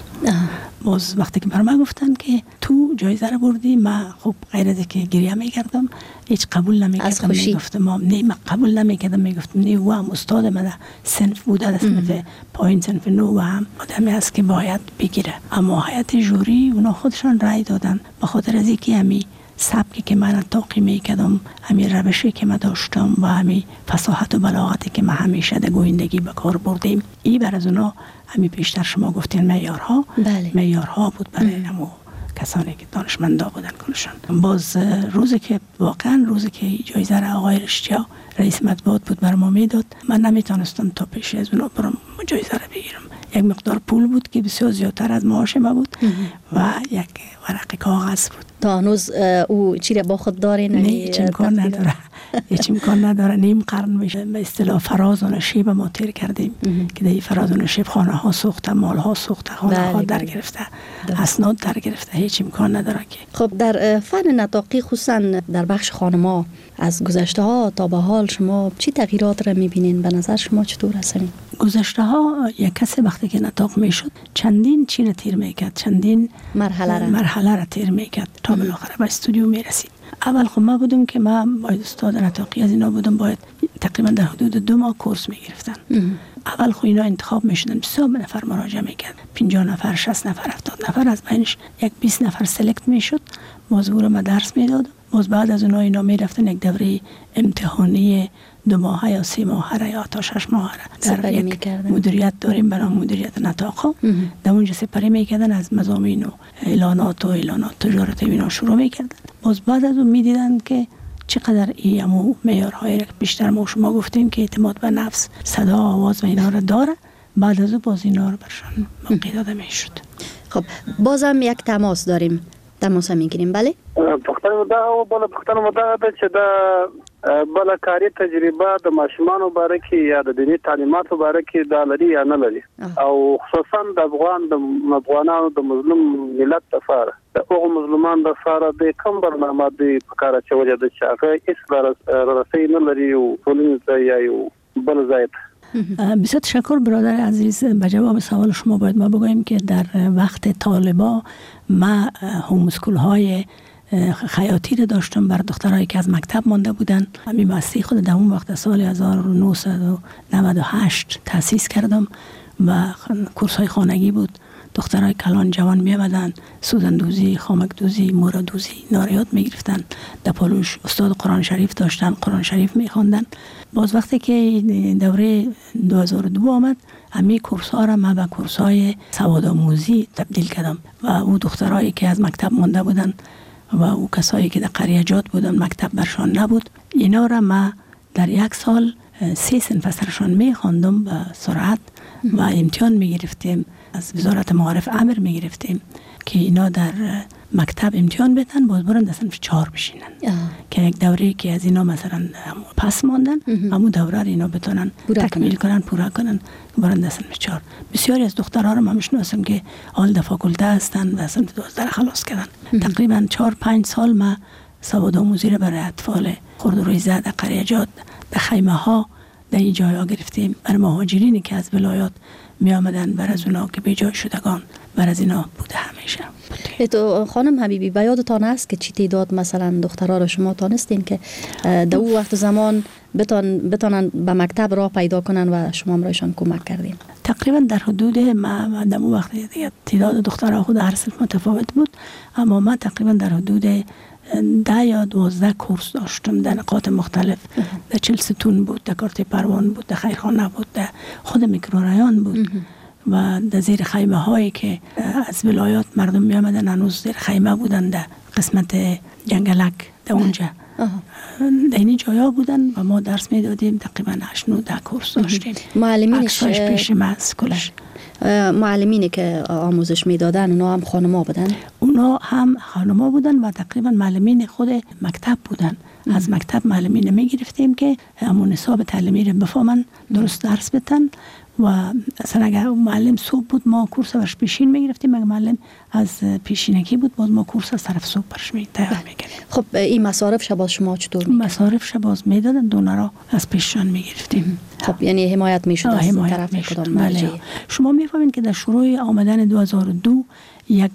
باز وقتی که بر من گفتن که تو جایزه رو بردی، من خب غیر از که گریه میکردم، هیچ قبول نمیکردم، میگفتم ما نه، من قبول نمیکردم، میگفتم نه و هم استاد من صنف بوده، در صنف پایین صنف نو و هم آدمی است که باید بگیره. اما هیئت جوری اونا خودشان رای دادن به خاطر از اینکه همی سبکی که من نطاقی میکردم، همین روشی که من داشتم و همین فصاحت و بلاغتی که من همیشه در گویندگی به کار بردیم، این بر از اونا همین پیشتر شما گفتین معیارها، بله. معیارها بود برای نمو کسانی که دانشمندا بودن کنشان. باز روزی که واقعا روزی که جایزه را آقای رشتیا رئیس مطبوعات بود بر ما میداد، من نمیتونستم تا پیش از اونا برم جایزه را بگیرم. یک مقدار پول بود که بسیار زیادتر از معاش ما بود و یک ورق کاغذ بود. تا هنوز او چی را با خود داره؟ نه هیچ امکان نداره، هیچ امکان نداره. نیم قرن میشه به اصطلاح فراز و نشیب ما تیر کردیم که در فراز و نشیب خانه ها سوخته، مال ها سوخته، خانه ها در گرفته، اسناد در گرفته، هیچ امکان نداره که. خب در فن نطاقی خصوصا در بخش خانما از گذشته ها تا به حال شما چی تغییرات را میبینین؟ به نظر شما چطور هستین؟ گذشته ها یک کسی وقتی که نطاق میشد چندین چی را تیر میکرد، چندین مرحله را مرحله را تیر میکرد تا بالاخره به استودیو میرسید. اول خب ما بودم که من باید استاد نطاقی از اینا بودم، باید تقریبا در حدود دو ماه کورس میگرفتن. اول خب اینا انتخاب میشدن، بسیار نفر مراجعه میکرد، پنجاه نفر، شصت نفر، هفتاد نفر، از بینش یک بیست نفر سلکت میشد، باز رو ما درس میدادم. باز بعد از اونها اینا میرفتن یک دوره امتحانی دو ماهه یا سه ماهه یا تا شش ماهه در یک مدیریت داریم برای مدیریت نطاق، در اونجا سپری میکردن، از مضامین و اعلانات و اعلانات تجارت اینا شروع میکردن. باز بعد از اون میدیدن که چقدر این امو معیارهای بیشتر ما شما گفتیم که اعتماد به نفس، صدا، آواز و اینا رو داره، بعد از اون باز اینا رو برشان موقع داده میشد. خب بازم یک تماس داریم، تماس میگیریم. بله پختن مدعا و بالا پختن مدعا ده چې دا بالا کاری تجربه د ماشومانو باره کې یا د دیني تعلیماتو باره کې دا لري یا نه لري، او خصوصا د افغان د افغانانو د مظلوم ملت لپاره د هغو مظلومان لپاره د کوم برنامه دی په کار اچولې ده چې هغه هېڅ رسۍ نه لري او ټولنیز ځای یا یو بل ځای ته. بسیار تشکر برادر عزیز. به جواب سوال شما باید ما بگوییم که در وقت طالبا ما هومسکول های خیاطی رو داشتم بر دخترایی که از مکتب مانده بودن. همین بسته خود در اون وقت سال هزار و نهصد و نود و هشت تأسیس کردم و کورس های خانگی بود. دخترای کلان جوان می آمدن، سوزندوزی، خامکدوزی، موردوزی، ناریات می گرفتن. در پالوش استاد قرآن شریف داشتن، قرآن شریف می خواندن. باز وقتی که دوره دو هزار و دو آمد، همه کورس ها را من به کورس های سوادآموزی تبدیل کردم و او دخترایی که از مکتب مانده بودن و او کسایی که در قریجات بودن مکتب برشان نبود، اینا را من در یک سال سه صنف سرشان می خواندم به سرعت و امتحان می گرفتیم. از وزارت معارف امر می گرفتیم که اینا در مکتب امتحان بدن باز برن در صنف چهار بشینن که یک دوره که از اینا مثلا پس ماندن همون دوره رو اینا بتونن تکمیل کنن پورا کنن برن در صنف چهار. بسیاری از دخترها رو من میشناسم که حال در فاکولته هستن و صنف دوازده خلاص کردن. تقریبا چهار پنج سال ما سواد آموزی رو برای اطفال خرد و رویزه در قریجات در خیمه ها در این جای ها گرفتیم. برای مهاجرینی که از ولایات می آمدن بر از اونا که به جای شدگان بر از اینا بوده همیشه. تو خانم حبیبی به یادتان است که چی تعداد مثلا دخترها رو شما تانستین که در اون وقت زمان بتان بتانن به مکتب راه پیدا کنن و شما هم رایشان کمک کردین؟ تقریبا در حدود ما در اون وقت دیگه تعداد دخترها خود هر صنف متفاوت بود، اما ما تقریبا در حدود ده یا دوازده کورس داشتم در نقاط مختلف. در چلستون بود، در کارت پروان بود، در خیرخانه بود، در خود میکروریان بود و در زیر خیمه هایی که از ولایات مردم می آمدن هنوز زیر خیمه بودن در قسمت جنگلک در اونجا در این جایا بودن و ما درس می دادیم. تقریبا هشت نه ده کورس داشتیم. معلمینش پیش ماست کلش. معلمینی که آموزش میدادن اونا هم خانما بودن؟ اونا هم خانما بودن و تقریبا معلمین خود مکتب بودن. ام. از مکتب معلمین می گرفتیم که همون نصاب تعلیمی رو بفهمن، درست درس بدن و مثلا اگر معلم صبح بود ما کورس برش پیشین می گرفتیم، اگر معلم از پیشینکی بود باز ما کورس از طرف صبح برش می تیار می گرفتیم. خب این مصارف شباز شما چطور می کردن؟ مصارف شباز می دادن، دونارا از پیششان می گرفتیم. خب یعنی حمایت می شد از طرف کدام مرجع؟ شما می فهمید که در شروع آمدن دو هزار و دو یک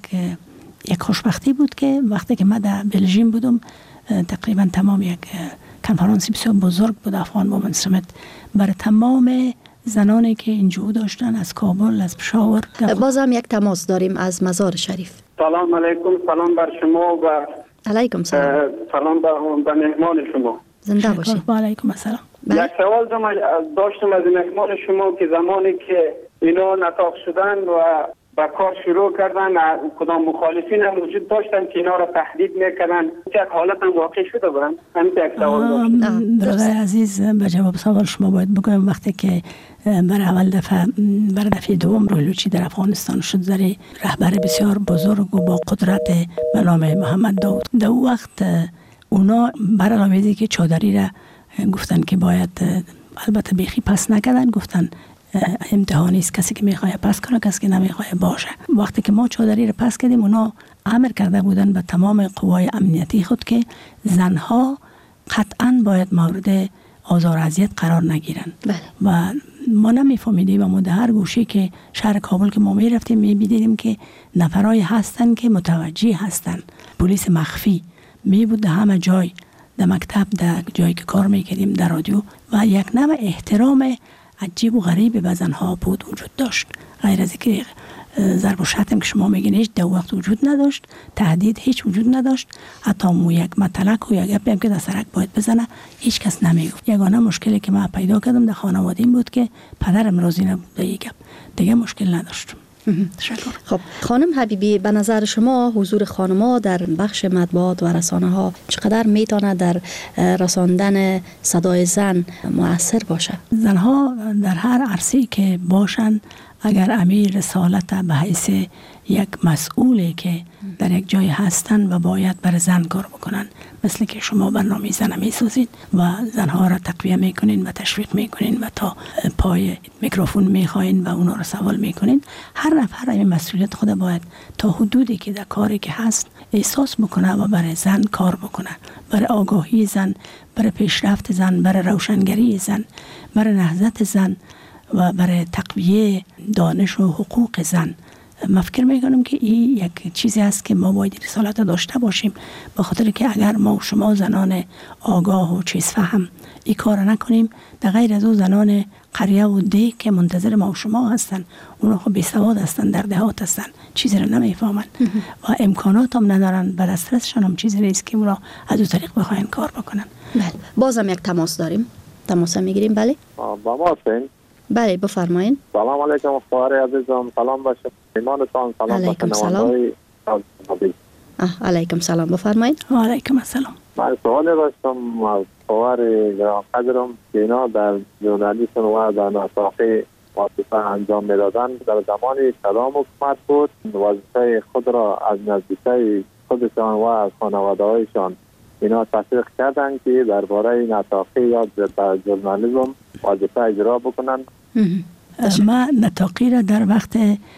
یک خوشبختی بود که وقتی که من در بلژیم بودم تقریبا تمام یک کنفرانسی بسیار بزرگ بود افغان وومن سمیت برای تمام زنانی که اینجا داشتن از کابل از پشاور. بازم یک تماس داریم از مزار شریف. سلام علیکم. سلام بر شما و علیکم سلام. سلام به مهمان شما. زنده باشید. و علیکم السلام. یک سوال داشتم از مهمان شما که زمانی که اینا نطاق شدن و با کار شروع کردن کدام مخالفین هم وجود داشتن که اینا را تهدید میکنن، یک حالت هم واقع شده بودن؟ همین یک سوال داشتم. برادر عزیز به جواب سوال شما باید بگم وقتی که برای اول دفعه برای دفعه دوم روحلوچی در افغانستان شد زری رهبر بسیار بزرگ و با قدرت به نام محمد داود، در اون وقت اونا برنامه‌ریزی که چادری را گفتن که باید البته بیخی پس نکردن، گفتن امتحانی است، کسی که میخواد پس کنه کسی که نمیخواد باشه. وقتی که ما چادری رو پس کردیم اونا امر کرده بودن به تمام قوای امنیتی خود که زنها قطعا باید مورد آزار و اذیت قرار نگیرن. بله. و ما نمیفهمیدیم و ما در هر گوشه که شهر کابل که ما میرفتیم میبینیم که نفرای هستن که متوجه هستن، پلیس مخفی می بود در همه جای، در مکتب، در جایی که کار میکردیم، در رادیو، و یک نوع احترام عجیب و غریب به زنها بود وجود داشت. غیر از اینکه ضرب و شتم که شما میگین هیچ در وقت وجود نداشت، تهدید هیچ وجود نداشت، حتی مو یک مطلق و یک گپی هم که در سرک باید بزنه هیچ کس نمیگفت. یگانه مشکلی که من پیدا کردم در خانواده این بود که پدرم راضی نبود به یک گپ، دیگه مشکل نداشتم. خب خانم حبیبی، به نظر شما حضور خانم‌ها در بخش مطبوعات و رسانه ها چقدر میتونه در رساندن صدای زن مؤثر باشه؟ زنها در هر عرصه‌ای که باشن، اگر امیر رسالت به حیث یک مسئولی که در یک جای هستن و باید بر زن کار بکنن، مثل که شما برنامه زن میسازید و زنها را تقویه میکنین و تشویق میکنین و تا پای میکروفون میخواین و اونا را سوال میکنین، هر نفر این مسئولیت خود باید تا حدودی که در کاری که هست احساس بکنه و برای زن کار بکنه، برای آگاهی زن، برای پیشرفت زن، برای روشنگری زن، برای نهضت زن و برای تقویه دانش و حقوق زن. من فکر میکنم که این یک چیزی است که ما باید رسالت داشته باشیم، به خاطر که اگر ما و شما زنان آگاه و چیز فهم این کار نکنیم، در غیر از او زنان قریه و ده که منتظر ما و شما هستن، اونا خب بیسواد هستن، در دهات هستن، چیزی رو نمیفهمن و امکانات هم ندارن، به دسترسشان هم چیزی نیست که اونا از او طریق بخواین کار بکنن. بله، بازم یک تماس داریم، تماس میگیریم. بله با ما هستین؟ بله بفرمایید. سلام علیکم خواهر عزیزم، سلام باشه ایمانتان، سلام علیکم سلام. علیکم سلام، بفرمایید. و علیکم السلام. من سوال داشتم از خواهر گرام قدرم که اینا در ژورنالیسم و در نساخه وظیفه انجام میدادن، در زمان کدام حکومت بود وظیفه خود را از نزدیکی خودشان و از خانواده هایشان اینا تصدیق کردن که درباره نطاقی یا ژورنالیسم وظیفه اجرا بکنن. ما نطاقی را در وقت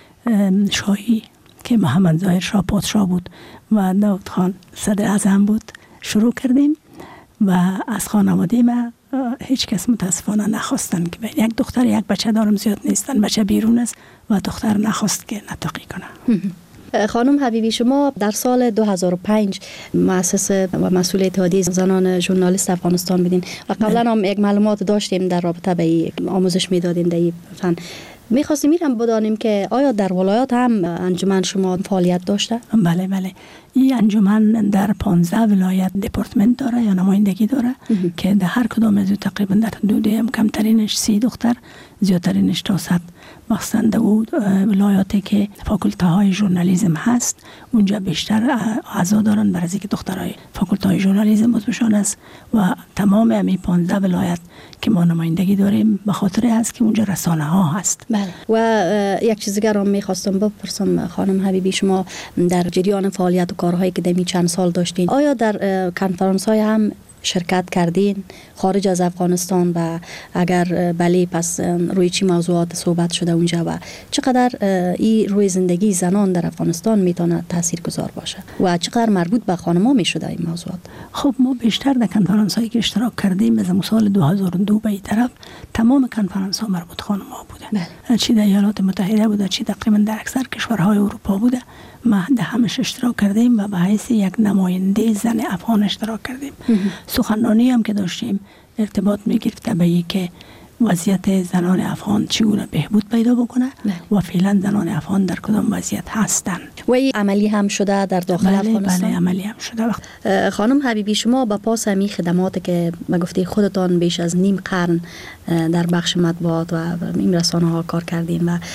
شاهی که محمد ظاهر شاه پادشاه بود و داود خان صدر اعظم بود شروع کردیم و از خانواده ما هیچ کس متاسفانه نخواستن که یک دختر یک بچه دارم زیاد نیستن، بچه بیرون است و دختر نخواست که نطاقی کنه. خانم حبیبی، شما در سال دو هزار و پنج مؤسس و مسئول اتحادیه زنان ژورنالیست افغانستان بودین و قبلا هم یک معلومات داشتیم در رابطه به آموزش میدادین در این فن. میخواستیم میرم بدانیم که آیا در ولایات هم انجمن شما فعالیت داشته؟ بله بله، این انجمن در پانزده ولایت دپارتمنت داره یا نمایندگی داره که در هر کدام از تقریبا در حدود کمترینش سی دختر، زیادترینش تا صد مخصوصا در ولایاتی که فاکولته های ژورنالیسم هست اونجا بیشتر اعضا دارن برای اینکه دخترای فاکولته های ژورنالیسم عضوشان است و تمام همین پانزده ولایت که ما نمایندگی داریم به خاطر است که اونجا رسانه ها هست. بله. و یک چیز دیگر هم میخواستم بپرسم خانم حبیبی، شما در جریان فعالیت و کارهایی که دمی چند سال داشتین آیا در کنفرانس های هم شرکت کردین خارج از افغانستان و اگر بله پس روی چی موضوعات صحبت شده اونجا و چقدر این روی زندگی زنان در افغانستان میتونه تاثیرگذار باشه و چقدر مربوط به خانم‌ها میشده این موضوعات؟ خب ما بیشتر در کنفرانس هایی که اشتراک کردیم از سال دو هزار و دو به این طرف تمام کنفرانس ها مربوط خانم‌ها بوده. بله. چی در ایالات متحده بوده، چی تقریبا در اکثر کشورهای اروپا بوده، ما در همش اشتراک کردیم و به حیث یک نماینده زن افغان اشتراک کردیم. سخنرانی هم که داشتیم ارتباط میگرفت به این که وضعیت زنان افغان چگونه بهبود پیدا بکنه و فعلا زنان افغان در کدام وضعیت هستند. و این عملی هم شده در داخل بله افغانستان؟ بله عملی هم شده. وقت خانم حبیبی، شما با پاس همی خدماتی که ما گفتی خودتان بیش از نیم قرن در بخش مطبوعات و این رسانه ها کار کردین و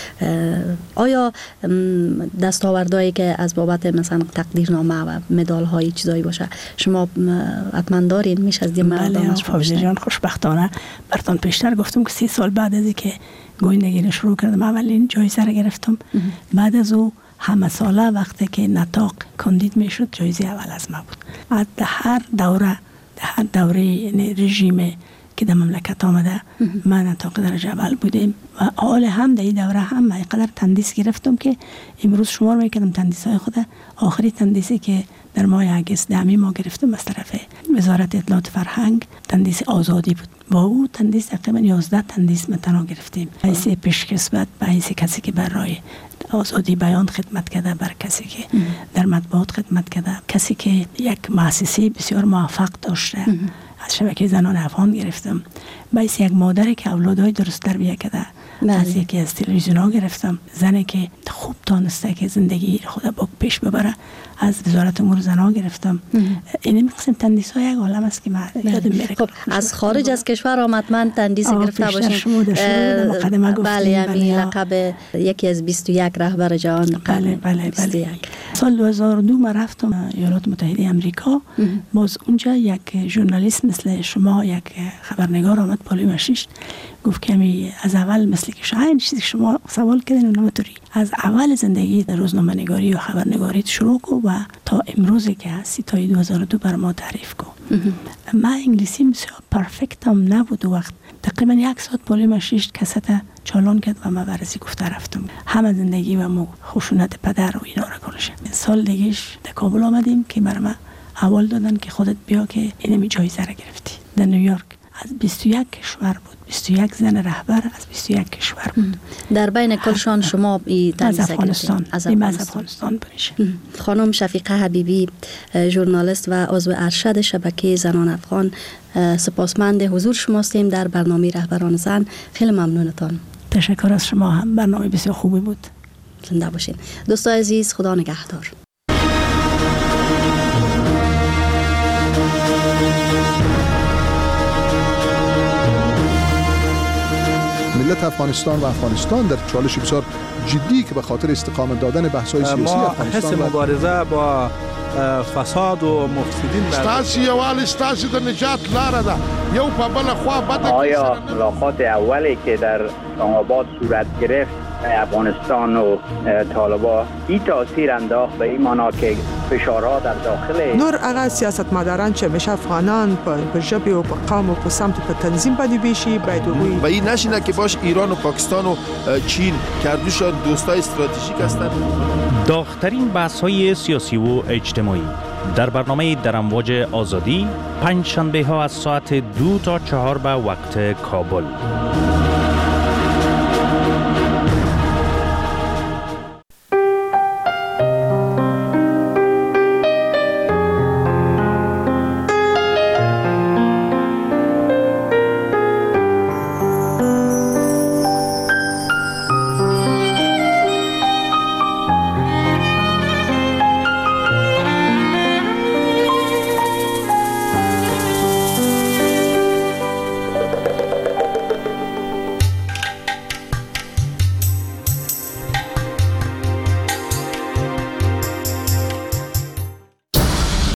آیا دستاوردهایی که از بابت مثلا تقدیرنامه و مدال های چیزایی باشه شما حتما دارین؟ میشه از این بله حافظ جان، خوشبختانه براتون پیشتر گفتم که سی سال بعد از اینکه گویندگی شروع کردم اولین جایزه را گرفتم. بعد از او همه ساله وقتی که نطاق کاندید میشد جایزه اول از ما بود. از هر دوره در هر دوره یعنی رژیم که در مملکت آمده من نطاق درجه اول بودیم و حال هم در این دوره هم من اینقدر تندیس گرفتم که امروز شمار میکنم تندیس های خود. آخری تندیسی که در ماه اگست دهمی ما گرفتم از طرف وزارت اطلاعات فرهنگ تندیس آزادی بود. با او تندیس تقریبا یازده تندیس متنا گرفتیم. حیث پیشکسوت به حیث کسی که برای آزادی بیان خدمت کرده، بر کسی که در مطبوعات خدمت کرده، کسی که یک مؤسسه بسیار موفق داشته. از شبکه زنان افغان گرفتم. باعث یک مادری که اولادای درست تربیت کرده. از یکی از تلویزیون ها گرفتم. زنی که خوب تانسته که زندگی خود با پیش ببره. از وزارت امور زنان گرفتم. این می‌خواستم تندیس های یک عالم است که من یادم میره. خب از خارج از کشور آمد من تندیس گرفته باشیم. بله همین لقب یکی از بیست و یک رهبر جهان. بله بله بله. سال دو هزار و دو من رفتم ایالات متحده آمریکا. باز اونجا یک ژورنالیست مثل شما، یک خبرنگار آمد پالوی مشیش گفت که از اول مثل که شاید چیزی شما سوال کردین و نمیتونی از اول زندگی در روزنامه نگاری و خبرنگاری شروع کو و تا امروزی که هستی تا دو هزار و دو بر ما تعریف کو. من انگلیسی بسیار پرفکت هم نبود وقت. تقریبا یک ساعت پالوی مشیش کست چالان کرد و من بررسی گفته رفتم. همه زندگی و مو خشونت پدر و اینا را کنش. سال دیگهش در کابل آمدیم که بر من اول دادن که خودت بیا که اینمی جایزه را گرفتی. در نیویورک از بیست و یک کشور بود. بیست و یک زن رهبر از بیست و یک کشور بود. در بین کلشان شما ای از افغانستان از افغانستان بریشه. خانم شفیقه حبیبی، ژورنالیست و عضو ارشد شبکه زنان افغان، سپاسمند حضور شما هستیم در برنامه رهبران زن. خیلی ممنونتان. تشکر از شما هم، برنامه بسیار خوبی بود. زنده باشین. دوستان عزیز، خدا نگهدار. ملت افغانستان و افغانستان در چالش بسیار جدی که به خاطر استقامت دادن بحث‌های سیاسی افغانستان ما حس مبارزه با فساد و مفسدین ستاسي یوال ستاسي د نجات لاره ده یو په بل خوا بده. آیا ملاقات اولی که در اسلام آباد صورت گرفت افغانستان و طالبان این تاثیر انداخت به این معنا که فشارها در داخل نور هغه سیاستمداران چې همیشه افغانان په ژبې او په قوم او په سمت په تنظیم باندې بیشي باید وګوري و این نشینه که باش ایران و پاکستان و چین کردوشان دوستای استراتژیک هستند. داغ‌ترین بحث‌های سیاسی و اجتماعی در برنامه در امواج آزادی پنج شنبه ها از ساعت دو تا چهار به وقت کابل.